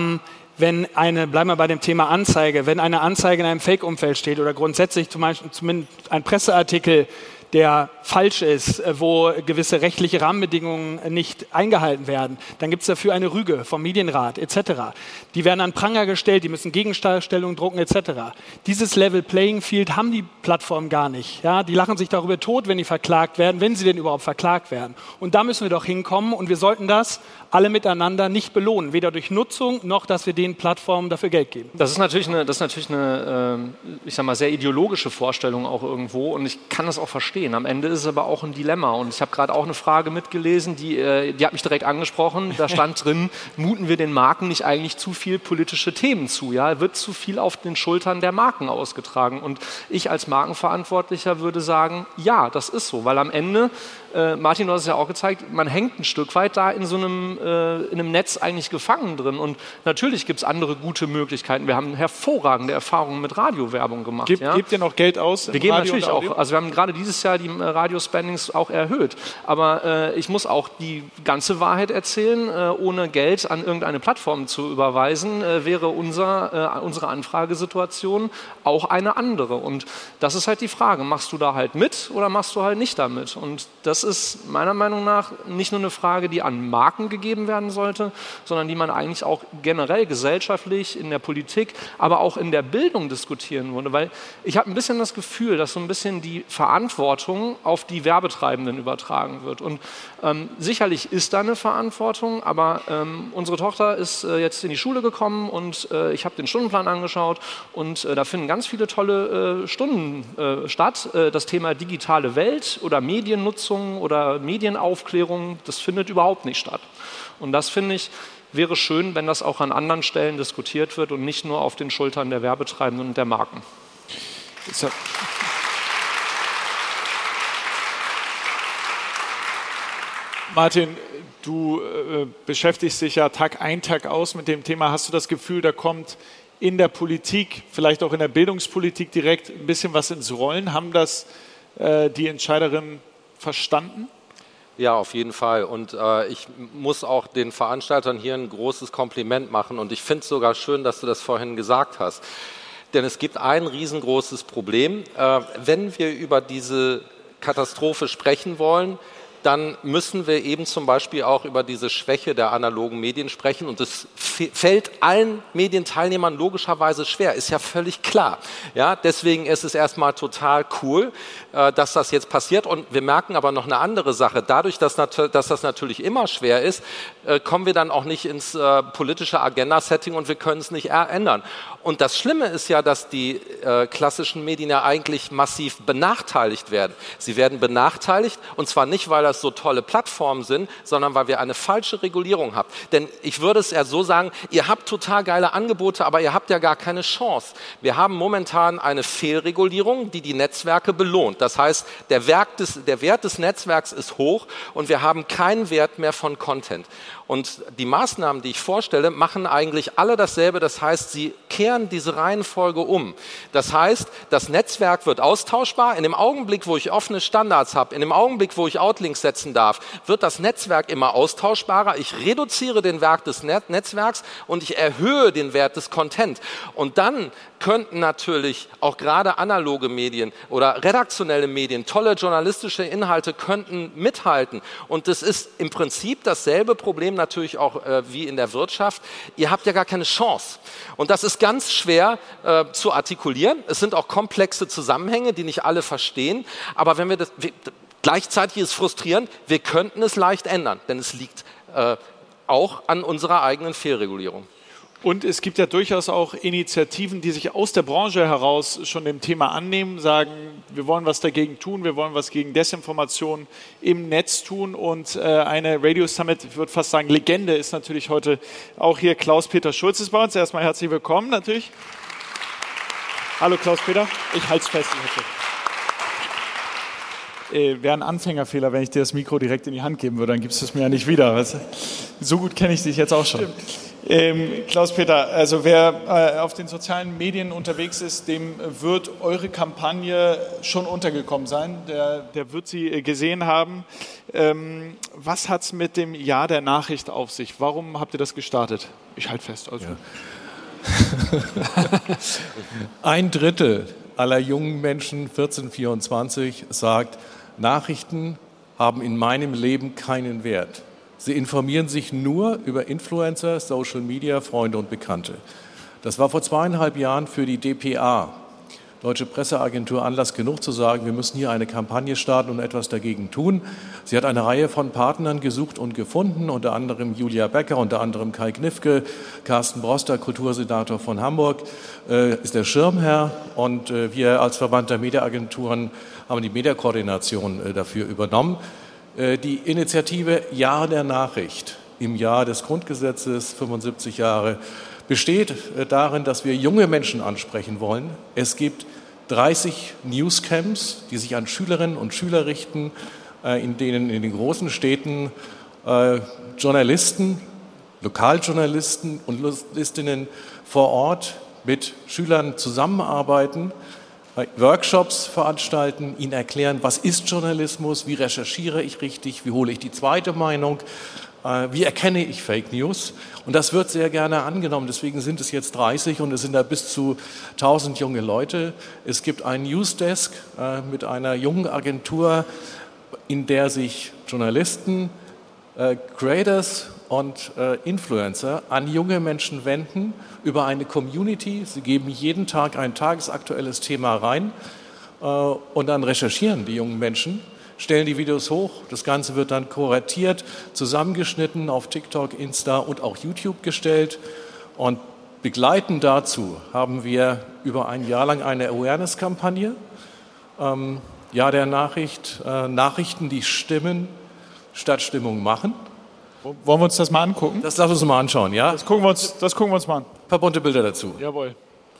wenn eine, bleiben wir bei dem Thema Anzeige, wenn eine Anzeige in einem Fake-Umfeld steht oder grundsätzlich zum Beispiel zumindest ein Presseartikel, der falsch ist, wo gewisse rechtliche Rahmenbedingungen nicht eingehalten werden, dann gibt es dafür eine Rüge vom Medienrat et cetera. Die werden an Pranger gestellt, die müssen Gegenstellungen drucken et cetera. Dieses Level Playing Field haben die Plattformen gar nicht. Ja, die lachen sich darüber tot, wenn die verklagt werden, wenn sie denn überhaupt verklagt werden. Und da müssen wir doch hinkommen und wir sollten das alle miteinander nicht belohnen, weder durch Nutzung noch, dass wir den Plattformen dafür Geld geben. Das ist natürlich eine, das ist natürlich eine äh, ich sag mal, sehr ideologische Vorstellung auch irgendwo und ich kann das auch verstehen. Am Ende ist es aber auch ein Dilemma und ich habe gerade auch eine Frage mitgelesen, die, äh, die hat mich direkt angesprochen. Da stand drin, muten wir den Marken nicht eigentlich zu viel politische Themen zu? Ja? Wird zu viel auf den Schultern der Marken ausgetragen? Und ich als Markenverantwortlicher würde sagen, ja, das ist so, weil am Ende, äh, Martin, du hast es ja auch gezeigt, man hängt ein Stück weit da in so einem, äh, in einem Netz eigentlich gefangen drin und natürlich gibt es andere gute Möglichkeiten. Wir haben hervorragende Erfahrungen mit Radiowerbung gemacht. Gib, ja? Gebt ihr noch Geld aus? Wir geben natürlich auch, also wir haben gerade dieses Jahr die äh, Radio-Spendings auch erhöht, aber äh, ich muss auch die ganze Wahrheit erzählen, äh, ohne Geld an irgendeine Plattform zu überweisen, äh, wäre unser, äh, unsere Anfragesituation auch eine andere und das ist halt die Frage, machst du da halt mit oder machst du halt nicht damit und das ist meiner Meinung nach nicht nur eine Frage, die an Marken gegeben werden sollte, sondern die man eigentlich auch generell gesellschaftlich in der Politik, aber auch in der Bildung diskutieren würde, weil ich habe ein bisschen das Gefühl, dass so ein bisschen die Verantwortung auf die Werbetreibenden übertragen wird und ähm, sicherlich ist da eine Verantwortung, aber ähm, unsere Tochter ist äh, jetzt in die Schule gekommen und äh, ich habe den Stundenplan angeschaut und äh, da finden ganz viele tolle äh, Stunden äh, statt. Äh, das Thema digitale Welt oder Mediennutzung oder Medienaufklärung, das findet überhaupt nicht statt. Und das finde ich, wäre schön, wenn das auch an anderen Stellen diskutiert wird und nicht nur auf den Schultern der Werbetreibenden und der Marken. So. Martin, du äh, beschäftigst dich ja Tag ein, Tag aus mit dem Thema. Hast du das Gefühl, da kommt in der Politik, vielleicht auch in der Bildungspolitik direkt ein bisschen was ins Rollen? Haben das äh, die Entscheiderinnen verstanden? Ja, auf jeden Fall. Und äh, ich muss auch den Veranstaltern hier ein großes Kompliment machen. Und ich finde es sogar schön, dass du das vorhin gesagt hast. Denn es gibt ein riesengroßes Problem. Äh, wenn wir über diese Katastrophe sprechen wollen, dann müssen wir eben zum Beispiel auch über diese Schwäche der analogen Medien sprechen. Und das fällt allen Medienteilnehmern logischerweise schwer, ist ja völlig klar. Ja, deswegen ist es erstmal total cool, dass das jetzt passiert. Und wir merken aber noch eine andere Sache. Dadurch, dass, dass das natürlich immer schwer ist, kommen wir dann auch nicht ins äh, politische Agenda-Setting und wir können es nicht ändern. Und das Schlimme ist ja, dass die äh, klassischen Medien ja eigentlich massiv benachteiligt werden. Sie werden benachteiligt und zwar nicht, weil das so tolle Plattformen sind, sondern weil wir eine falsche Regulierung haben. Denn ich würde es ja so sagen, ihr habt total geile Angebote, aber ihr habt ja gar keine Chance. Wir haben momentan eine Fehlregulierung, die die Netzwerke belohnt. Das heißt, der, Werk des, der Wert des Netzwerks ist hoch und wir haben keinen Wert mehr von Content. Und die Maßnahmen, die ich vorstelle, machen eigentlich alle dasselbe. Das heißt, sie kehren diese Reihenfolge um. Das heißt, das Netzwerk wird austauschbar. In dem Augenblick, wo ich offene Standards habe, in dem Augenblick, wo ich Outlinks setzen darf, wird das Netzwerk immer austauschbarer. Ich reduziere den Wert des Net- Netzwerks und ich erhöhe den Wert des Content. Und dann könnten natürlich auch gerade analoge Medien oder redaktionelle Medien, tolle journalistische Inhalte könnten mithalten. Und das ist im Prinzip dasselbe Problem natürlich auch äh, wie in der Wirtschaft. Ihr habt ja gar keine Chance. Und das ist ganz schwer äh, zu artikulieren. Es sind auch komplexe Zusammenhänge, die nicht alle verstehen. Aber wenn wir das, wir, gleichzeitig ist es frustrierend, wir könnten es leicht ändern, denn es liegt äh, auch an unserer eigenen Fehlregulierung. Und es gibt ja durchaus auch Initiativen, die sich aus der Branche heraus schon dem Thema annehmen, sagen, wir wollen was dagegen tun, wir wollen was gegen Desinformation im Netz tun. Und äh, eine Radio Summit, ich würde fast sagen Legende, ist natürlich heute auch hier. Klaus-Peter Schulz ist bei uns. Erstmal herzlich willkommen natürlich. Hallo Klaus-Peter, ich halte es fest. Äh, wäre ein Anfängerfehler, wenn ich dir das Mikro direkt in die Hand geben würde, dann gibst du es mir ja nicht wieder. Weißt du? So gut kenne ich dich jetzt auch schon. Ähm, Klaus-Peter, also wer äh, auf den sozialen Medien unterwegs ist, dem wird eure Kampagne schon untergekommen sein. Der, der wird sie äh, gesehen haben. Ähm, was hat es mit dem Jahr der Nachricht auf sich? Warum habt ihr das gestartet? Ich halte fest. Also. Ein Drittel aller jungen Menschen, vierzehn, vierundzwanzig, sagt, Nachrichten haben in meinem Leben keinen Wert. Sie informieren sich nur über Influencer, Social Media, Freunde und Bekannte. Das war vor zweieinhalb Jahren für die D P A, Deutsche Presseagentur, Anlass genug zu sagen, wir müssen hier eine Kampagne starten und etwas dagegen tun. Sie hat eine Reihe von Partnern gesucht und gefunden, unter anderem Julia Becker, unter anderem Kai Knifke, Carsten Broster, Kultursenator von Hamburg, äh, ist der Schirmherr, und äh, wir als Verband der Mediaagenturen haben die Mediakoordination äh, dafür übernommen. Äh, die Initiative Jahr der Nachricht im Jahr des Grundgesetzes, fünfundsiebzig Jahre, besteht äh, darin, dass wir junge Menschen ansprechen wollen. Es gibt dreißig Newscamps, die sich an Schülerinnen und Schüler richten, äh, in denen in den großen Städten äh, Journalisten, Lokaljournalisten und Journalistinnen vor Ort mit Schülern zusammenarbeiten, äh, Workshops veranstalten, ihnen erklären, was ist Journalismus, wie recherchiere ich richtig, wie hole ich die zweite Meinung, äh, wie erkenne ich Fake News. Und das wird sehr gerne angenommen. Deswegen sind es jetzt dreißig und es sind da bis zu tausend junge Leute. Es gibt einen Newsdesk äh, mit einer jungen Agentur, in der sich Journalisten, äh, Creators und äh, Influencer an junge Menschen wenden über eine Community. Sie geben jeden Tag ein tagesaktuelles Thema rein äh, und dann recherchieren die jungen Menschen, stellen die Videos hoch. Das Ganze wird dann kuratiert, zusammengeschnitten, auf TikTok, Insta und auch YouTube gestellt. Und begleitend dazu haben wir über ein Jahr lang eine Awareness-Kampagne. Ähm, Jahr der Nachricht, äh, Nachrichten, die stimmen, statt Stimmung machen. Wollen wir uns das mal angucken? Das lassen wir uns mal anschauen, ja? Das gucken wir uns, das gucken wir uns mal an. Ein paar bunte Bilder dazu. Jawohl.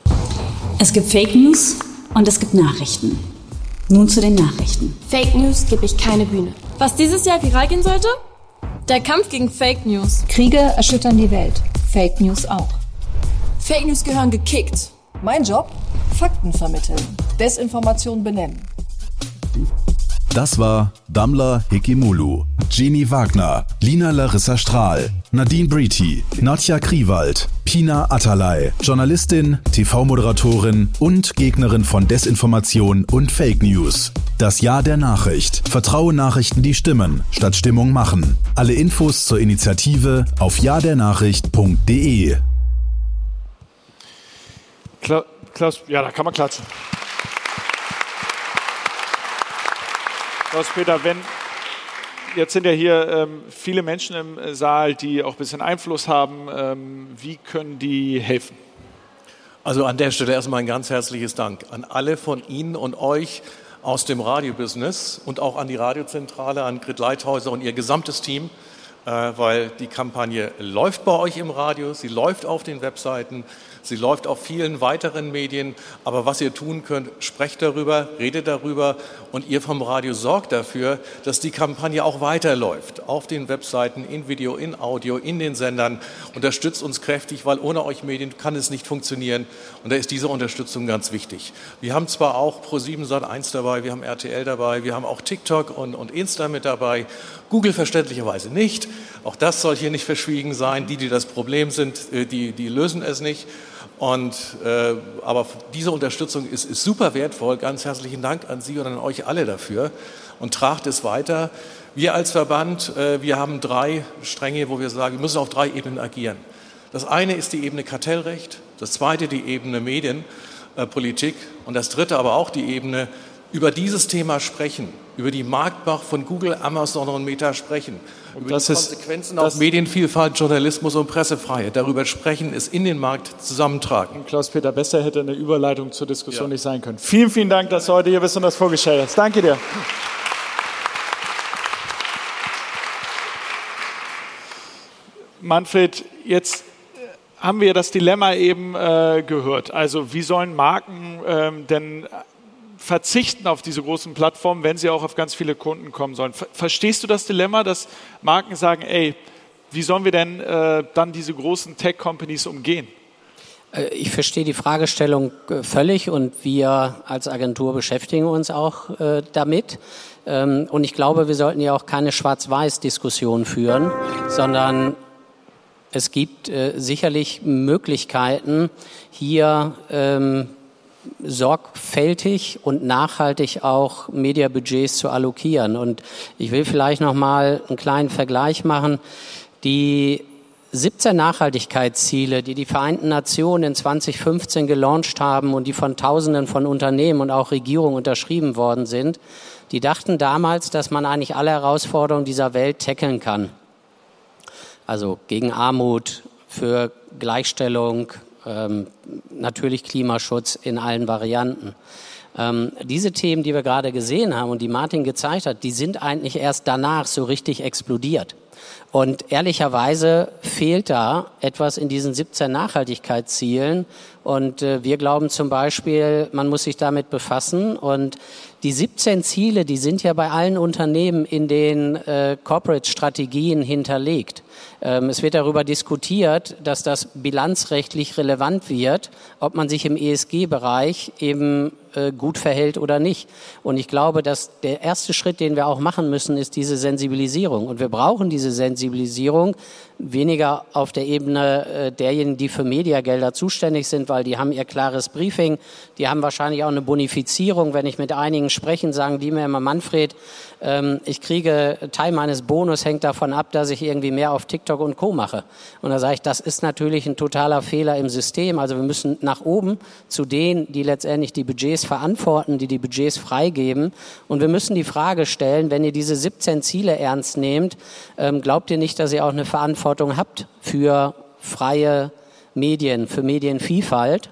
Es gibt Fake News und es gibt Nachrichten. Nun zu den Nachrichten. Fake News gebe ich keine Bühne. Was dieses Jahr viral gehen sollte? Der Kampf gegen Fake News. Kriege erschüttern die Welt. Fake News auch. Fake News gehören gekickt. Mein Job? Fakten vermitteln. Desinformation benennen. Das war Damla Hikimulu, Jenny Wagner, Lina Larissa Strahl, Nadine Breety, Nadja Kriewald, Pina Atalay, Journalistin, T V-Moderatorin und Gegnerin von Desinformation und Fake News. Das Jahr der Nachricht. Vertraue Nachrichten, die stimmen, statt Stimmung machen. Alle Infos zur Initiative auf jahrdernachricht punkt de. Klaus, ja, da kann man klatschen. Klaus-Peter, wenn, jetzt sind ja hier ähm, viele Menschen im Saal, die auch ein bisschen Einfluss haben. Ähm, wie können die helfen? Also an der Stelle erstmal ein ganz herzliches Dank an alle von Ihnen und euch aus dem Radiobusiness und auch an die Radiozentrale, an Grit Leithäuser und ihr gesamtes Team, äh, weil die Kampagne läuft bei euch im Radio, sie läuft auf den Webseiten, sie läuft auf vielen weiteren Medien. Aber was ihr tun könnt, sprecht darüber, redet darüber und ihr vom Radio sorgt dafür, dass die Kampagne auch weiterläuft. Auf den Webseiten, in Video, in Audio, in den Sendern. Unterstützt uns kräftig, weil ohne euch Medien kann es nicht funktionieren. Und da ist diese Unterstützung ganz wichtig. Wir haben zwar auch ProSieben Sat eins dabei, wir haben R T L dabei, wir haben auch TikTok und, und Insta mit dabei. Google verständlicherweise nicht. Auch das soll hier nicht verschwiegen sein. Die, die das Problem sind, die, die lösen es nicht. Und, äh, aber diese Unterstützung ist, ist super wertvoll. Ganz herzlichen Dank an Sie und an euch alle dafür. Und tragt es weiter. Wir als Verband, äh, wir haben drei Stränge, wo wir sagen, wir müssen auf drei Ebenen agieren. Das eine ist die Ebene Kartellrecht, das zweite die Ebene Medienpolitik äh, und das dritte aber auch die Ebene über dieses Thema sprechen, über die Marktmacht von Google, Amazon und Meta sprechen, und über die Konsequenzen auf Medienvielfalt, Journalismus und Pressefreiheit. Darüber sprechen, es in den Markt zusammentragen. Klaus-Peter besser hätte eine Überleitung zur Diskussion ja. nicht sein können. Vielen, vielen Dank, dass du heute hier bist und das vorgestellt hast. Danke dir. Manfred, jetzt haben wir das Dilemma eben äh, gehört. Also wie sollen Marken ähm, denn verzichten auf diese großen Plattformen, wenn sie auch auf ganz viele Kunden kommen sollen? Verstehst du das Dilemma, dass Marken sagen, ey, wie sollen wir denn äh, dann diese großen Tech-Companies umgehen? Ich verstehe die Fragestellung völlig und wir als Agentur beschäftigen uns auch äh, damit. Ähm, und ich glaube, wir sollten ja auch keine Schwarz-Weiß-Diskussion führen, sondern es gibt äh, sicherlich Möglichkeiten, hier ähm, sorgfältig und nachhaltig auch Mediabudgets zu allokieren. Und ich will vielleicht noch mal einen kleinen Vergleich machen. Die siebzehn Nachhaltigkeitsziele, die die Vereinten Nationen in zwanzig fünfzehn gelauncht haben und die von Tausenden von Unternehmen und auch Regierungen unterschrieben worden sind, die dachten damals, dass man eigentlich alle Herausforderungen dieser Welt tackeln kann. Also gegen Armut, für Gleichstellung, ähm, natürlich Klimaschutz in allen Varianten. Ähm, diese Themen, die wir gerade gesehen haben und die Martin gezeigt hat, die sind eigentlich erst danach so richtig explodiert. Und ehrlicherweise fehlt da etwas in diesen siebzehn Nachhaltigkeitszielen. Und äh, wir glauben zum Beispiel, man muss sich damit befassen. Und die siebzehn Ziele, die sind ja bei allen Unternehmen in den äh, Corporate-Strategien hinterlegt. Ähm, es wird darüber diskutiert, dass das bilanzrechtlich relevant wird, ob man sich im E S G-Bereich eben äh, gut verhält oder nicht. Und ich glaube, dass der erste Schritt, den wir auch machen müssen, ist diese Sensibilisierung. Und wir brauchen diese Sensibilisierung weniger auf der Ebene äh, derjenigen, die für Mediagelder zuständig sind, weil die haben ihr klares Briefing, die haben wahrscheinlich auch eine Bonifizierung. Wenn ich mit einigen spreche, sagen die mir immer, Manfred, ähm, ich kriege, Teil meines Bonus hängt davon ab, dass ich irgendwie mehr auf TikTok und Co. mache. Und da sage ich, das ist natürlich ein totaler Fehler im System. Also wir müssen nach oben zu denen, die letztendlich die Budgets verantworten, die die Budgets freigeben. Und wir müssen die Frage stellen, wenn ihr diese siebzehn Ziele ernst nehmt, ähm, glaubt ihr nicht, dass ihr auch eine Verantwortung habt für freie Medien, für Medienvielfalt?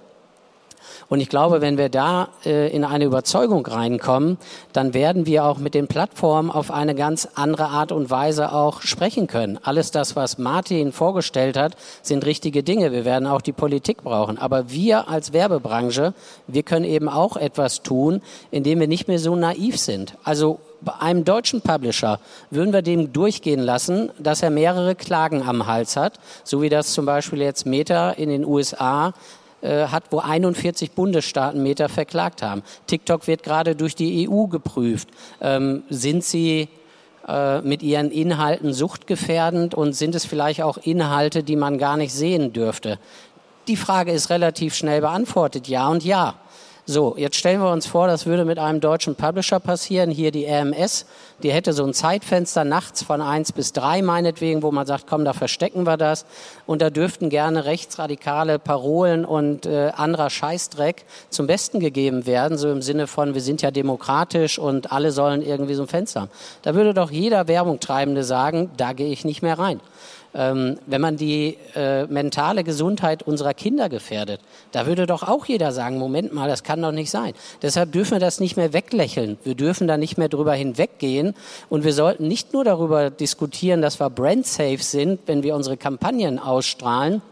Und ich glaube, wenn wir da äh, in eine Überzeugung reinkommen, dann werden wir auch mit den Plattformen auf eine ganz andere Art und Weise auch sprechen können. Alles das, was Martin vorgestellt hat, sind richtige Dinge. Wir werden auch die Politik brauchen. Aber wir als Werbebranche, wir können eben auch etwas tun, indem wir nicht mehr so naiv sind. Also bei einem deutschen Publisher würden wir dem durchgehen lassen, dass er mehrere Klagen am Hals hat, so wie das zum Beispiel jetzt Meta in den U S A hat, wo einundvierzig Bundesstaaten Meta verklagt haben. TikTok wird gerade durch die E U geprüft. Ähm, sind sie äh, mit ihren Inhalten suchtgefährdend und sind es vielleicht auch Inhalte, die man gar nicht sehen dürfte? Die Frage ist relativ schnell beantwortet, ja und ja. So, jetzt stellen wir uns vor, das würde mit einem deutschen Publisher passieren. Hier die R M S, die hätte so ein Zeitfenster nachts von eins bis drei meinetwegen, wo man sagt, komm, da verstecken wir das. Und da dürften gerne rechtsradikale Parolen und äh, anderer Scheißdreck zum Besten gegeben werden, so im Sinne von, wir sind ja demokratisch und alle sollen irgendwie so ein Fenster haben. Da würde doch jeder Werbungtreibende sagen, da gehe ich nicht mehr rein. Ähm, wenn man die äh, mentale Gesundheit unserer Kinder gefährdet, da würde doch auch jeder sagen, Moment mal, das kann doch nicht sein. Deshalb dürfen wir das nicht mehr weglächeln. Wir dürfen da nicht mehr drüber hinweggehen und wir sollten nicht nur darüber diskutieren, dass wir brand-safe sind, wenn wir unsere Kampagnen ausstrahlen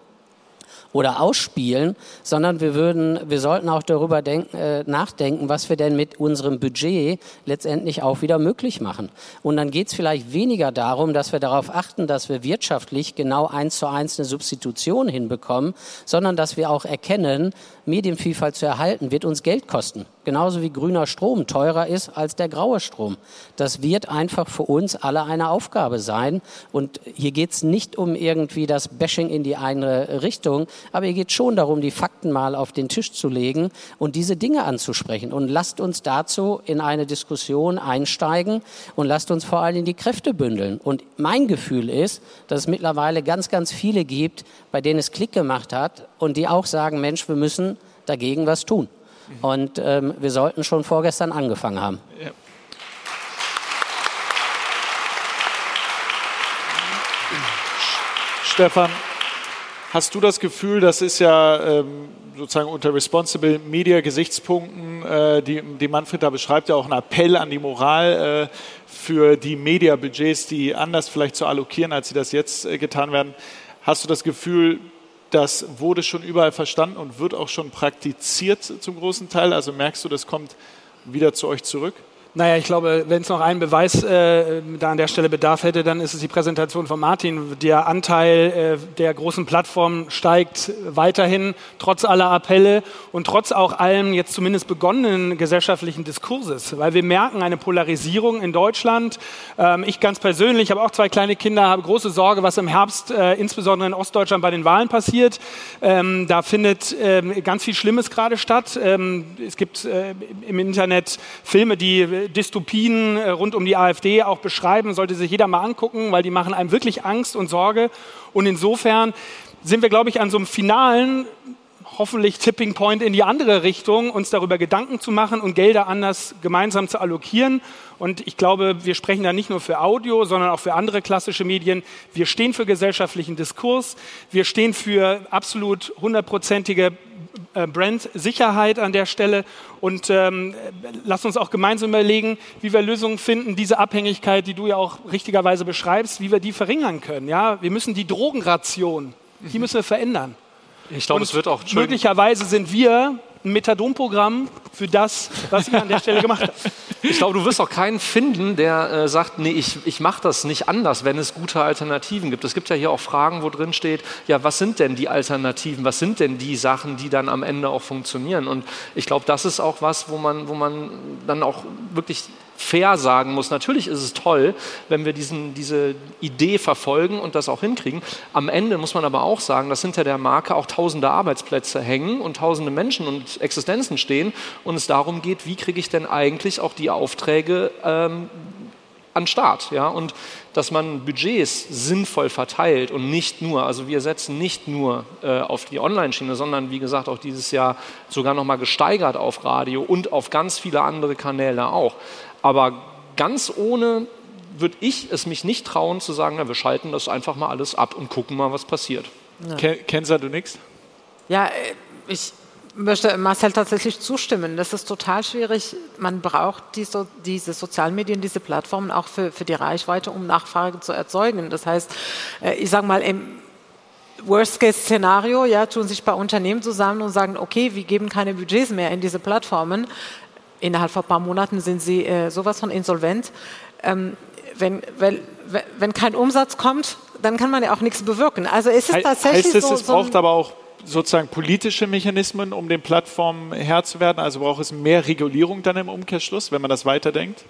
oder ausspielen, sondern wir würden, wir sollten auch darüber denken, äh, nachdenken, was wir denn mit unserem Budget letztendlich auch wieder möglich machen. Und dann geht es vielleicht weniger darum, dass wir darauf achten, dass wir wirtschaftlich genau eins zu eins eine Substitution hinbekommen, sondern dass wir auch erkennen, Medienvielfalt zu erhalten, wird uns Geld kosten. Genauso wie grüner Strom teurer ist als der graue Strom. Das wird einfach für uns alle eine Aufgabe sein. Und hier geht es nicht um irgendwie das Bashing in die eine Richtung, aber hier geht es schon darum, die Fakten mal auf den Tisch zu legen und diese Dinge anzusprechen. Und lasst uns dazu in eine Diskussion einsteigen und lasst uns vor allem die Kräfte bündeln. Und mein Gefühl ist, dass es mittlerweile ganz, ganz viele gibt, bei denen es Klick gemacht hat und die auch sagen, Mensch, wir müssen dagegen was tun. Und ähm, wir sollten schon vorgestern angefangen haben. Ja. Stefan, hast du das Gefühl, das ist ja ähm, sozusagen unter Responsible Media Gesichtspunkten, äh, die, die Manfred da beschreibt, ja auch ein Appell an die Moral äh, für die Media-Budgets, die anders vielleicht zu allokieren, als sie das jetzt äh, getan werden. Hast du das Gefühl, das wurde schon überall verstanden und wird auch schon praktiziert zum großen Teil? Also merkst du, das kommt wieder zu euch zurück? Naja, ich glaube, wenn es noch einen Beweis äh, da an der Stelle Bedarf hätte, dann ist es die Präsentation von Martin. Der Anteil äh, der großen Plattformen steigt weiterhin, trotz aller Appelle und trotz auch allem jetzt zumindest begonnenen gesellschaftlichen Diskurses. Weil wir merken eine Polarisierung in Deutschland. Ähm, ich ganz persönlich habe auch zwei kleine Kinder, habe große Sorge, was im Herbst äh, insbesondere in Ostdeutschland bei den Wahlen passiert. Ähm, da findet ähm, ganz viel Schlimmes gerade statt. Ähm, es gibt äh, im Internet Filme, die Dystopien rund um die AfD auch beschreiben, sollte sich jeder mal angucken, weil die machen einem wirklich Angst und Sorge. Und insofern sind wir, glaube ich, an so einem finalen, hoffentlich Tipping Point in die andere Richtung, uns darüber Gedanken zu machen und Gelder anders gemeinsam zu allokieren. Und ich glaube, wir sprechen da nicht nur für Audio, sondern auch für andere klassische Medien. Wir stehen für gesellschaftlichen Diskurs. Wir stehen für absolut hundertprozentige Brandsicherheit an der Stelle und ähm, lass uns auch gemeinsam überlegen, wie wir Lösungen finden, diese Abhängigkeit, die du ja auch richtigerweise beschreibst, wie wir die verringern können. Ja? Wir müssen die Drogenration, die müssen wir verändern. Ich glaube, es wird auch schön. Möglicherweise sind wir ein Methadonprogramm für das, was ihr an der Stelle gemacht habt. Ich glaube, du wirst auch keinen finden, der äh, sagt, nee, ich, ich mache das nicht anders, wenn es gute Alternativen gibt. Es gibt ja hier auch Fragen, wo drin steht, ja, was sind denn die Alternativen, was sind denn die Sachen, die dann am Ende auch funktionieren? Und ich glaube, das ist auch was, wo man, wo man dann auch wirklich fair sagen muss, natürlich ist es toll, wenn wir diesen, diese Idee verfolgen und das auch hinkriegen. Am Ende muss man aber auch sagen, dass hinter der Marke auch tausende Arbeitsplätze hängen und tausende Menschen und Existenzen stehen und es darum geht, wie kriege ich denn eigentlich auch die Aufträge ähm, an den Start, ja? Und dass man Budgets sinnvoll verteilt und nicht nur, also wir setzen nicht nur äh, auf die Online-Schiene, sondern wie gesagt auch dieses Jahr sogar nochmal gesteigert auf Radio und auf ganz viele andere Kanäle auch. Aber ganz ohne würde ich es mich nicht trauen zu sagen, na, wir schalten das einfach mal alles ab und gucken mal, was passiert. Ja. Ken- Kenza, du nix? Ja, ich möchte Marcel tatsächlich zustimmen. Das ist total schwierig. Man braucht die so, diese sozialen Medien, diese Plattformen auch für, für die Reichweite, um Nachfrage zu erzeugen. Das heißt, ich sage mal, im Worst-Case-Szenario, ja, tun sich bei Unternehmen zusammen und sagen, okay, wir geben keine Budgets mehr in diese Plattformen. Innerhalb von ein paar Monaten sind sie äh, sowas von insolvent. Ähm, wenn, wenn, wenn kein Umsatz kommt, dann kann man ja auch nichts bewirken. Also es ist He- tatsächlich heißt es, so, es so braucht aber auch sozusagen politische Mechanismen, um den Plattformen Herr zu werden? Also braucht es mehr Regulierung dann im Umkehrschluss, wenn man das weiterdenkt?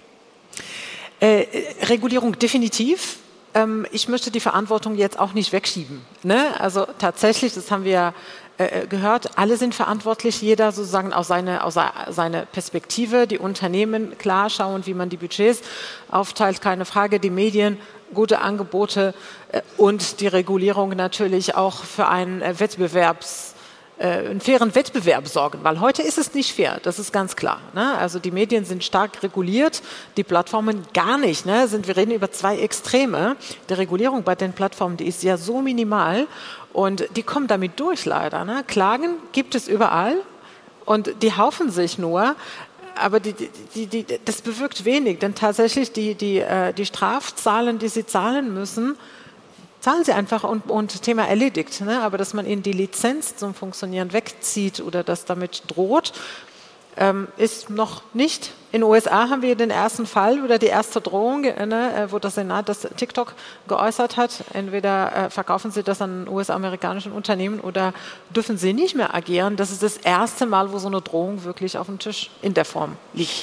Äh, Regulierung definitiv. Ähm, ich möchte die Verantwortung jetzt auch nicht wegschieben. Ne? Also tatsächlich, das haben wir äh, gehört, alle sind verantwortlich, jeder sozusagen aus seiner aus seine Perspektive, die Unternehmen klar schauen, wie man die Budgets aufteilt, keine Frage, die Medien, gute Angebote äh, und die Regulierung natürlich auch für einen äh, Wettbewerbs einen fairen Wettbewerb sorgen, weil heute ist es nicht fair, das ist ganz klar. Ne? Also die Medien sind stark reguliert, die Plattformen gar nicht. Ne? Sind, wir reden über zwei Extreme. Die Regulierung bei den Plattformen, die ist ja so minimal und die kommen damit durch leider. Ne? Klagen gibt es überall und die haufen sich nur. Aber die, die, die, das bewirkt wenig, denn tatsächlich die, die, die Strafzahlen, die sie zahlen müssen, zahlen sie einfach und, und Thema erledigt. Ne? Aber dass man ihnen die Lizenz zum Funktionieren wegzieht oder das damit droht, ähm, ist noch nicht. In den U S A haben wir den ersten Fall oder die erste Drohung, ne, wo der Senat das TikTok geäußert hat. Entweder äh, verkaufen sie das an U S-amerikanischen Unternehmen oder dürfen sie nicht mehr agieren. Das ist das erste Mal, wo so eine Drohung wirklich auf dem Tisch in der Form liegt.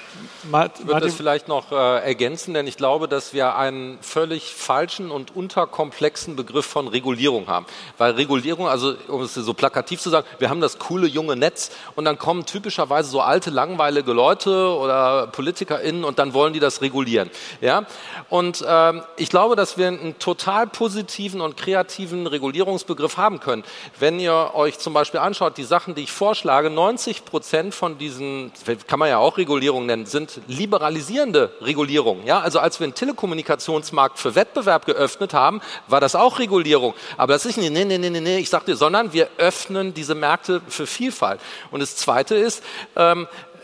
Ich würde das vielleicht noch äh, ergänzen, denn ich glaube, dass wir einen völlig falschen und unterkomplexen Begriff von Regulierung haben. Weil Regulierung, also um es so plakativ zu sagen, wir haben das coole junge Netz und dann kommen typischerweise so alte, langweilige Leute oder PolitikerInnen und dann wollen die das regulieren. Ja? Und ähm, ich glaube, dass wir einen total positiven und kreativen Regulierungsbegriff haben können. Wenn ihr euch zum Beispiel anschaut, die Sachen, die ich vorschlage, neunzig Prozent von diesen, kann man ja auch Regulierung nennen, sind liberalisierende Regulierung. Ja? Also als wir den Telekommunikationsmarkt für Wettbewerb geöffnet haben, war das auch Regulierung. Aber das ist nicht, nee, nee, nee, nee, ich sagte, sondern wir öffnen diese Märkte für Vielfalt. Und das Zweite ist, ähm,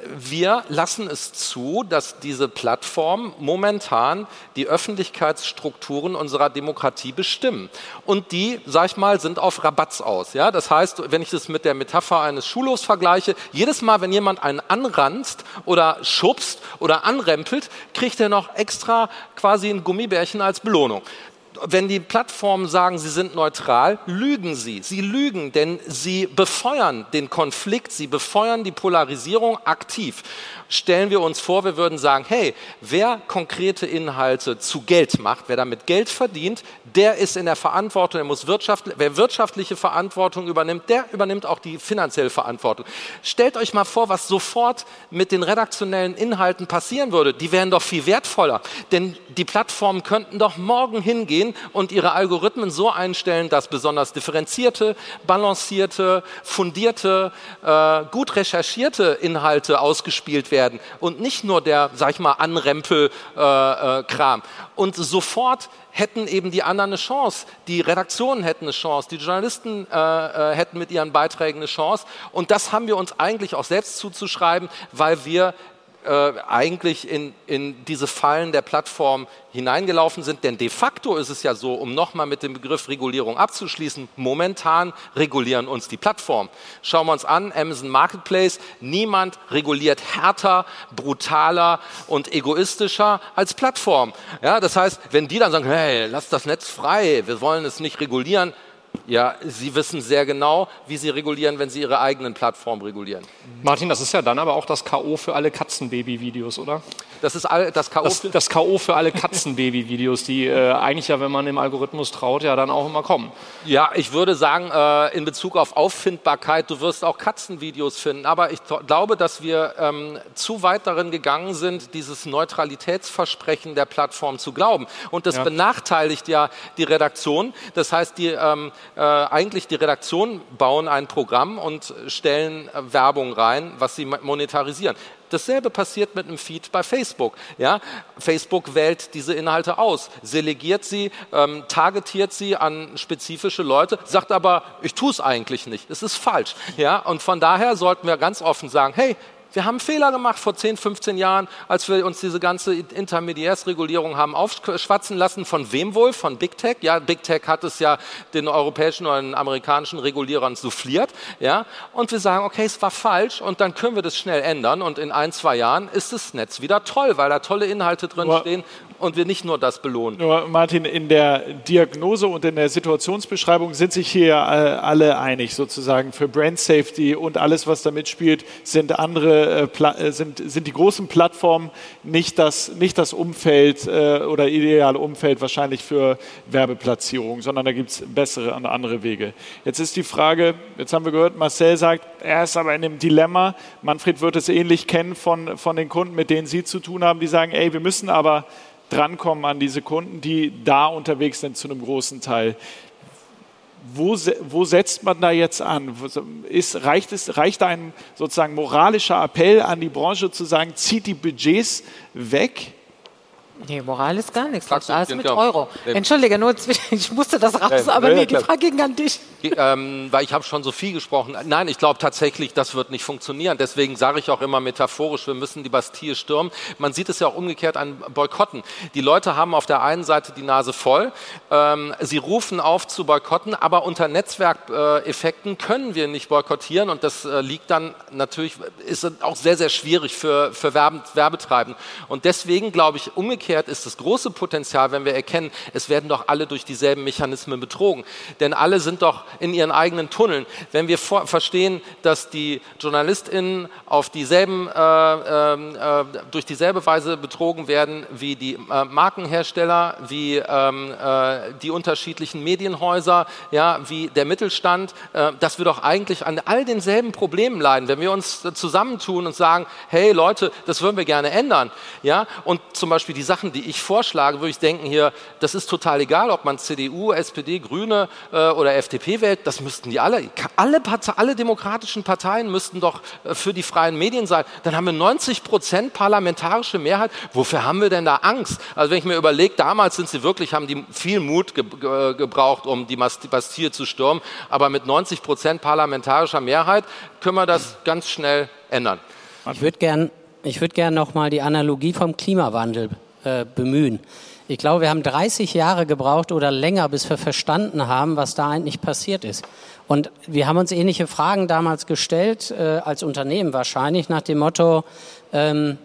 wir lassen es zu, dass diese Plattformen momentan die Öffentlichkeitsstrukturen unserer Demokratie bestimmen. Und die, sag ich mal, sind auf Rabatz aus. Ja? Das heißt, wenn ich das mit der Metapher eines Schulhofs vergleiche, jedes Mal, wenn jemand einen anranzt oder schubst oder anrempelt, kriegt er noch extra quasi ein Gummibärchen als Belohnung. Wenn die Plattformen sagen, sie sind neutral, lügen sie. Sie lügen, denn sie befeuern den Konflikt, sie befeuern die Polarisierung aktiv. Stellen wir uns vor, wir würden sagen, hey, wer konkrete Inhalte zu Geld macht, wer damit Geld verdient, der ist in der Verantwortung, der muss wirtschaft, wer wirtschaftliche Verantwortung übernimmt, der übernimmt auch die finanzielle Verantwortung. Stellt euch mal vor, was sofort mit den redaktionellen Inhalten passieren würde. Die wären doch viel wertvoller, denn die Plattformen könnten doch morgen hingehen und ihre Algorithmen so einstellen, dass besonders differenzierte, balancierte, fundierte, äh, gut recherchierte Inhalte ausgespielt werden. werden und nicht nur der, sag ich mal, Anrempel-Kram. Äh, äh, und sofort hätten eben die anderen eine Chance. Die Redaktionen hätten eine Chance, die Journalisten äh, äh, hätten mit ihren Beiträgen eine Chance. Und das haben wir uns eigentlich auch selbst zuzuschreiben, weil wir äh, eigentlich in, in diese Fallen der Plattform hineingelaufen sind. Denn de facto ist es ja so, um nochmal mit dem Begriff Regulierung abzuschließen, momentan regulieren uns die Plattformen. Schauen wir uns an, Amazon Marketplace, niemand reguliert härter, brutaler und egoistischer als Plattform. Ja, das heißt, wenn die dann sagen, hey, lasst das Netz frei, wir wollen es nicht regulieren, ja, sie wissen sehr genau, wie sie regulieren, wenn sie ihre eigenen Plattformen regulieren. Martin, das ist ja dann aber auch das K O für alle Katzenbaby-Videos, oder? Das ist all, das K O das, das K O für alle Katzenbaby-Videos, die äh, eigentlich ja, wenn man dem Algorithmus traut, ja dann auch immer kommen. Ja, ich würde sagen, äh, in Bezug auf Auffindbarkeit, du wirst auch Katzenvideos finden, aber ich glaube, dass wir ähm, zu weit darin gegangen sind, dieses Neutralitätsversprechen der Plattform zu glauben. Und das ja. benachteiligt ja die Redaktion. Das heißt, die ähm, Äh, eigentlich die Redaktionen bauen ein Programm und stellen äh, Werbung rein, was sie monetarisieren. Dasselbe passiert mit einem Feed bei Facebook. Ja? Facebook wählt diese Inhalte aus, selegiert sie, ähm, targetiert sie an spezifische Leute, sagt aber, ich tue es eigentlich nicht, es ist falsch. Ja? Und von daher sollten wir ganz offen sagen, hey, wir haben Fehler gemacht vor zehn, fünfzehn Jahren, als wir uns diese ganze Intermediärsregulierung haben aufschwatzen lassen. Von wem wohl? Von Big Tech? Ja, Big Tech hat es ja den europäischen oder den amerikanischen Regulierern souffliert. Ja? Und wir sagen, okay, es war falsch und dann können wir das schnell ändern und in ein, zwei Jahren ist das Netz wieder toll, weil da tolle Inhalte drin Aber stehen und wir nicht nur das belohnen. Nur Martin, in der Diagnose und in der Situationsbeschreibung sind sich hier alle einig sozusagen. Für Brand Safety und alles, was da mitspielt, sind andere äh, sind, sind die großen Plattformen nicht das, nicht das Umfeld äh, oder ideale Umfeld wahrscheinlich für Werbeplatzierung, sondern da gibt es bessere und andere Wege. Jetzt ist die Frage, jetzt haben wir gehört, Marcel sagt, er ist aber in einem Dilemma. Manfred wird es ähnlich kennen von, von den Kunden, mit denen Sie zu tun haben, die sagen, ey, wir müssen aber drankommen an diese Kunden, die da unterwegs sind zu einem großen Teil. Wo, wo setzt man da jetzt an? Ist, reicht, es, reicht ein sozusagen moralischer Appell an die Branche zu sagen, zieht die Budgets weg? Nee, Moral ist gar nichts. Das alles mit Euro. Entschuldige, nur ich musste das raus, aber nee, die Frage ging an dich. Ähm, weil ich habe schon so viel gesprochen. Nein, ich glaube tatsächlich, das wird nicht funktionieren. Deswegen sage ich auch immer metaphorisch, wir müssen die Bastille stürmen. Man sieht es ja auch umgekehrt an Boykotten. Die Leute haben auf der einen Seite die Nase voll. Ähm, sie rufen auf zu boykotten, aber unter Netzwerkeffekten können wir nicht boykottieren. Und das äh, liegt dann natürlich, ist auch sehr, sehr schwierig für, für Werbe, Werbetreibende. Und deswegen glaube ich, umgekehrt ist das große Potenzial, wenn wir erkennen, es werden doch alle durch dieselben Mechanismen betrogen. Denn alle sind doch in ihren eigenen Tunneln. Wenn wir vor, verstehen, dass die JournalistInnen auf dieselben, äh, äh, durch dieselbe Weise betrogen werden wie die äh, Markenhersteller, wie ähm, äh, die unterschiedlichen Medienhäuser, ja, wie der Mittelstand, äh, dass wir doch eigentlich an all denselben Problemen leiden. Wenn wir uns zusammentun und sagen, hey Leute, das würden wir gerne ändern, ja, und zum Beispiel die Sachen, die ich vorschlage, würde ich denken hier, das ist total egal, ob man C D U, S P D, Grüne äh, oder F D P wählt, das müssten die alle, alle, Partei, alle demokratischen Parteien müssten doch äh, für die freien Medien sein. Dann haben wir neunzig Prozent parlamentarische Mehrheit. Wofür haben wir denn da Angst? Also wenn ich mir überlege, damals sind sie wirklich, haben die viel Mut ge ge gebraucht, um die Bastille zu stürmen, aber mit neunzig Prozent parlamentarischer Mehrheit können wir das ganz schnell ändern. Ich würde gern, ich würd gern nochmal die Analogie vom Klimawandel äh, bemühen. Ich glaube, wir haben dreißig Jahre gebraucht oder länger, bis wir verstanden haben, was da eigentlich passiert ist. Und wir haben uns ähnliche Fragen damals gestellt, äh, als Unternehmen wahrscheinlich, nach dem Motto, ähm,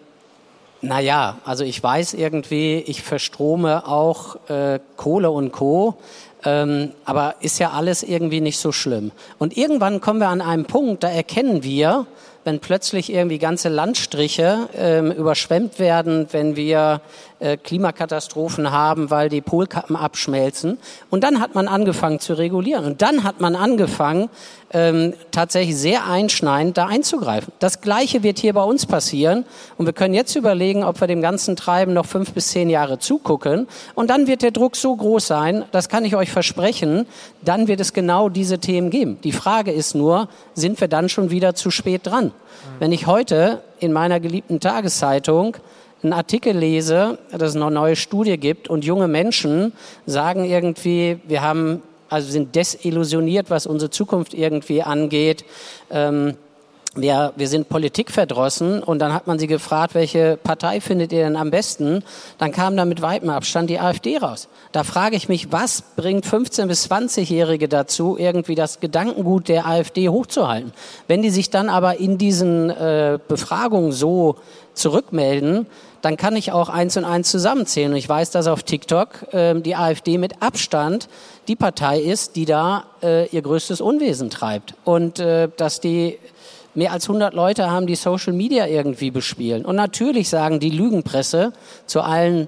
naja, also ich weiß irgendwie, ich verstrome auch äh, Kohle und Co., ähm, aber ist ja alles irgendwie nicht so schlimm. Und irgendwann kommen wir an einen Punkt, da erkennen wir, wenn plötzlich irgendwie ganze Landstriche ähm, überschwemmt werden, wenn wir äh, Klimakatastrophen haben, weil die Polkappen abschmelzen. Und dann hat man angefangen zu regulieren. Und dann hat man angefangen, ähm, tatsächlich sehr einschneidend da einzugreifen. Das Gleiche wird hier bei uns passieren. Und wir können jetzt überlegen, ob wir dem ganzen Treiben noch fünf bis zehn Jahre zugucken. Und dann wird der Druck so groß sein, das kann ich euch versprechen, dann wird es genau diese Themen geben. Die Frage ist nur, sind wir dann schon wieder zu spät dran? Wenn ich heute in meiner geliebten Tageszeitung einen Artikel lese, dass es noch eine neue Studie gibt und junge Menschen sagen irgendwie, wir haben, also sind desillusioniert, was unsere Zukunft irgendwie angeht, ähm, Wir, wir sind politikverdrossen und dann hat man sie gefragt, welche Partei findet ihr denn am besten? Dann kam da mit weitem Abstand die AfD raus. Da frage ich mich, was bringt fünfzehn- bis zwanzigjährige dazu, irgendwie das Gedankengut der AfD hochzuhalten? Wenn die sich dann aber in diesen äh, Befragungen so zurückmelden, dann kann ich auch eins und eins zusammenzählen. Und ich weiß, dass auf TikTok äh, die AfD mit Abstand die Partei ist, die da äh, ihr größtes Unwesen treibt. Und äh, dass die mehr als hundert Leute haben, die Social Media irgendwie bespielen. Und natürlich sagen die Lügenpresse zu allen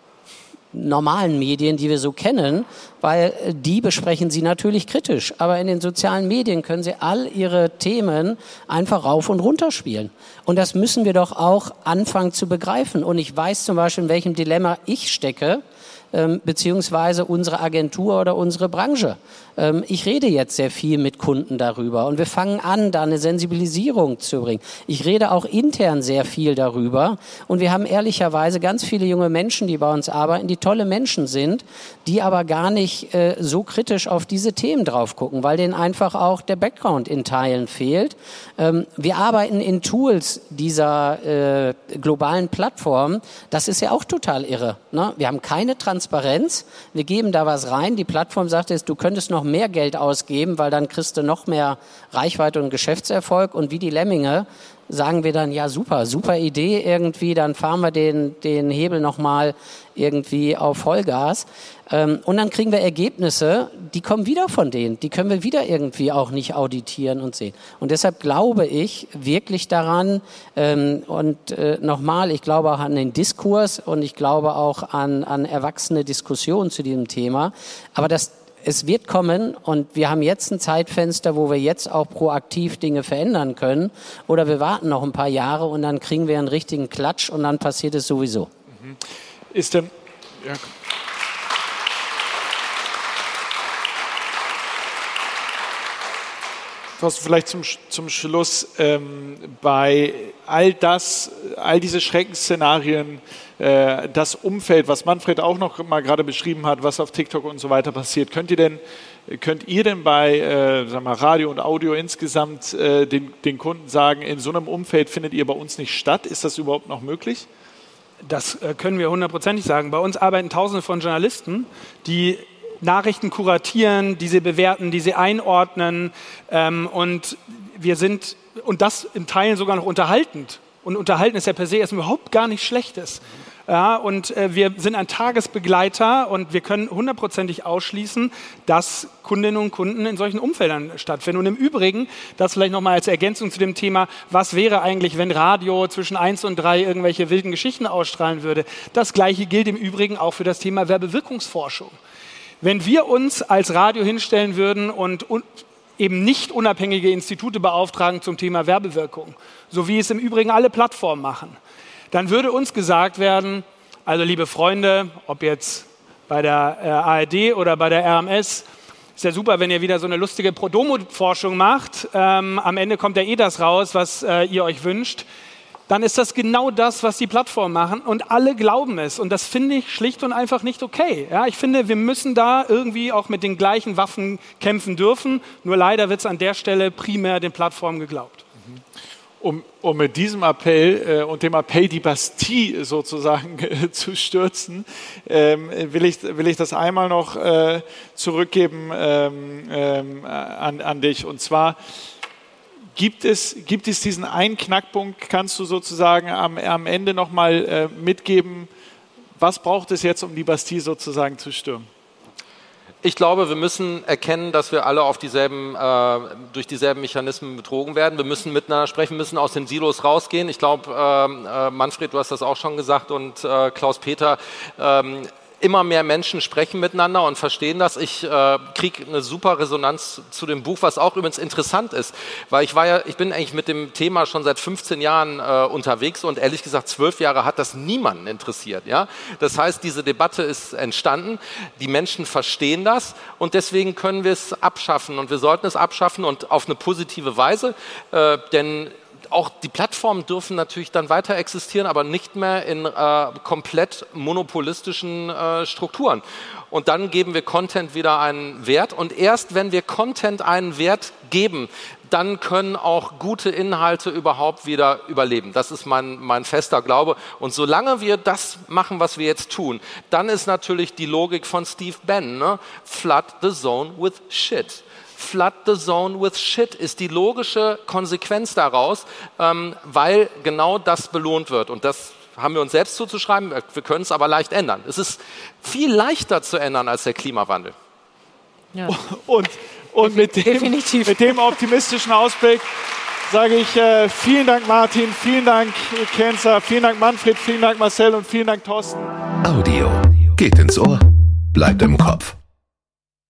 normalen Medien, die wir so kennen, weil die besprechen sie natürlich kritisch. Aber in den sozialen Medien können sie all ihre Themen einfach rauf und runter spielen. Und das müssen wir doch auch anfangen zu begreifen. Und ich weiß zum Beispiel, in welchem Dilemma ich stecke, ähm, beziehungsweise unsere Agentur oder unsere Branche. Ähm, ich rede jetzt sehr viel mit Kunden darüber und wir fangen an, da eine Sensibilisierung zu bringen. Ich rede auch intern sehr viel darüber und wir haben ehrlicherweise ganz viele junge Menschen, die bei uns arbeiten, die tolle Menschen sind, die aber gar nicht äh, so kritisch auf diese Themen drauf gucken, weil denen einfach auch der Background in Teilen fehlt. Ähm, wir arbeiten in Tools dieser äh, globalen Plattform. Das ist ja auch total irre, ne? Wir haben keine Transparenz. Wir geben da was rein. Die Plattform sagt jetzt, du könntest noch mehr Geld ausgeben, weil dann kriegst du noch mehr Reichweite und Geschäftserfolg. Und wie die Lemminge sagen wir dann, ja super, super Idee irgendwie, dann fahren wir den, den Hebel nochmal irgendwie auf Vollgas. Ähm, und dann kriegen wir Ergebnisse, die kommen wieder von denen, die können wir wieder irgendwie auch nicht auditieren und sehen. Und deshalb glaube ich wirklich daran ähm, und äh, nochmal, ich glaube auch an den Diskurs und ich glaube auch an, an erwachsene Diskussionen zu diesem Thema. Aber das Es wird kommen und wir haben jetzt ein Zeitfenster, wo wir jetzt auch proaktiv Dinge verändern können. Oder wir warten noch ein paar Jahre und dann kriegen wir einen richtigen Klatsch und dann passiert es sowieso. Ist denn... Ja. Thorsten, vielleicht zum, zum Schluss, ähm, bei all das, all diese Schreckensszenarien, äh, das Umfeld, was Manfred auch noch mal gerade beschrieben hat, was auf TikTok und so weiter passiert, könnt ihr denn, könnt ihr denn bei äh, sag mal, Radio und Audio insgesamt äh, den, den Kunden sagen, in so einem Umfeld findet ihr bei uns nicht statt? Ist das überhaupt noch möglich? Das äh, können wir hundertprozentig sagen. Bei uns arbeiten Tausende von Journalisten, die Nachrichten kuratieren, die sie bewerten, die sie einordnen ähm, und wir sind, und das in Teilen sogar noch unterhaltend. Und unterhalten ist ja per se erstmal überhaupt gar nichts Schlechtes. Ja, und äh, wir sind ein Tagesbegleiter und wir können hundertprozentig ausschließen, dass Kundinnen und Kunden in solchen Umfeldern stattfinden. Und im Übrigen, das vielleicht nochmal als Ergänzung zu dem Thema, was wäre eigentlich, wenn Radio zwischen eins und drei irgendwelche wilden Geschichten ausstrahlen würde? Das Gleiche gilt im Übrigen auch für das Thema Werbewirkungsforschung. Wenn wir uns als Radio hinstellen würden und un- eben nicht unabhängige Institute beauftragen zum Thema Werbewirkung, so wie es im Übrigen alle Plattformen machen, dann würde uns gesagt werden, also liebe Freunde, ob jetzt bei der äh, A R D oder bei der R M S, ist ja super, wenn ihr wieder so eine lustige Pro-Domo-Forschung macht, ähm, am Ende kommt ja eh das raus, was äh, ihr euch wünscht, dann ist das genau das, was die Plattformen machen und alle glauben es. Und das finde ich schlicht und einfach nicht okay. Ja, ich finde, wir müssen da irgendwie auch mit den gleichen Waffen kämpfen dürfen. Nur leider wird es an der Stelle primär den Plattformen geglaubt. Um, um mit diesem Appell äh, und dem Appell, die Bastille sozusagen äh, zu stürzen, ähm, will, ich, will ich das einmal noch äh, zurückgeben ähm, ähm, an, an dich. Und zwar gibt es, gibt es diesen einen Knackpunkt, kannst du sozusagen am, am Ende nochmal äh, mitgeben, was braucht es jetzt, um die Bastille sozusagen zu stürmen? Ich glaube, wir müssen erkennen, dass wir alle auf dieselben, äh, durch dieselben Mechanismen betrogen werden. Wir müssen miteinander sprechen, müssen aus den Silos rausgehen. Ich glaube, äh, Manfred, du hast das auch schon gesagt und äh, Klaus-Peter, ähm, immer mehr Menschen sprechen miteinander und verstehen das. Ich äh, kriege eine super Resonanz zu dem Buch, was auch übrigens interessant ist, weil ich war ja, ich bin eigentlich mit dem Thema schon seit fünfzehn Jahren äh, unterwegs und ehrlich gesagt, zwölf Jahre hat das niemanden interessiert. Ja? Das heißt, diese Debatte ist entstanden, die Menschen verstehen das und deswegen können wir es abschaffen und wir sollten es abschaffen und auf eine positive Weise, äh, denn auch die Plattformen dürfen natürlich dann weiter existieren, aber nicht mehr in äh, komplett monopolistischen äh, Strukturen. Und dann geben wir Content wieder einen Wert. Und erst wenn wir Content einen Wert geben, dann können auch gute Inhalte überhaupt wieder überleben. Das ist mein, mein fester Glaube. Und solange wir das machen, was wir jetzt tun, dann ist natürlich die Logik von Steve Bannon, ne? Flood the zone with shit. Flood the zone with shit ist die logische Konsequenz daraus, ähm, weil genau das belohnt wird. Und das haben wir uns selbst zuzuschreiben, wir können es aber leicht ändern. Es ist viel leichter zu ändern als der Klimawandel. Ja. Und, und mit, dem, mit dem optimistischen Ausblick sage ich äh, vielen Dank Martin, vielen Dank Kenza, vielen Dank Manfred, vielen Dank Marcel und vielen Dank Thorsten. Audio geht ins Ohr, bleibt im Kopf.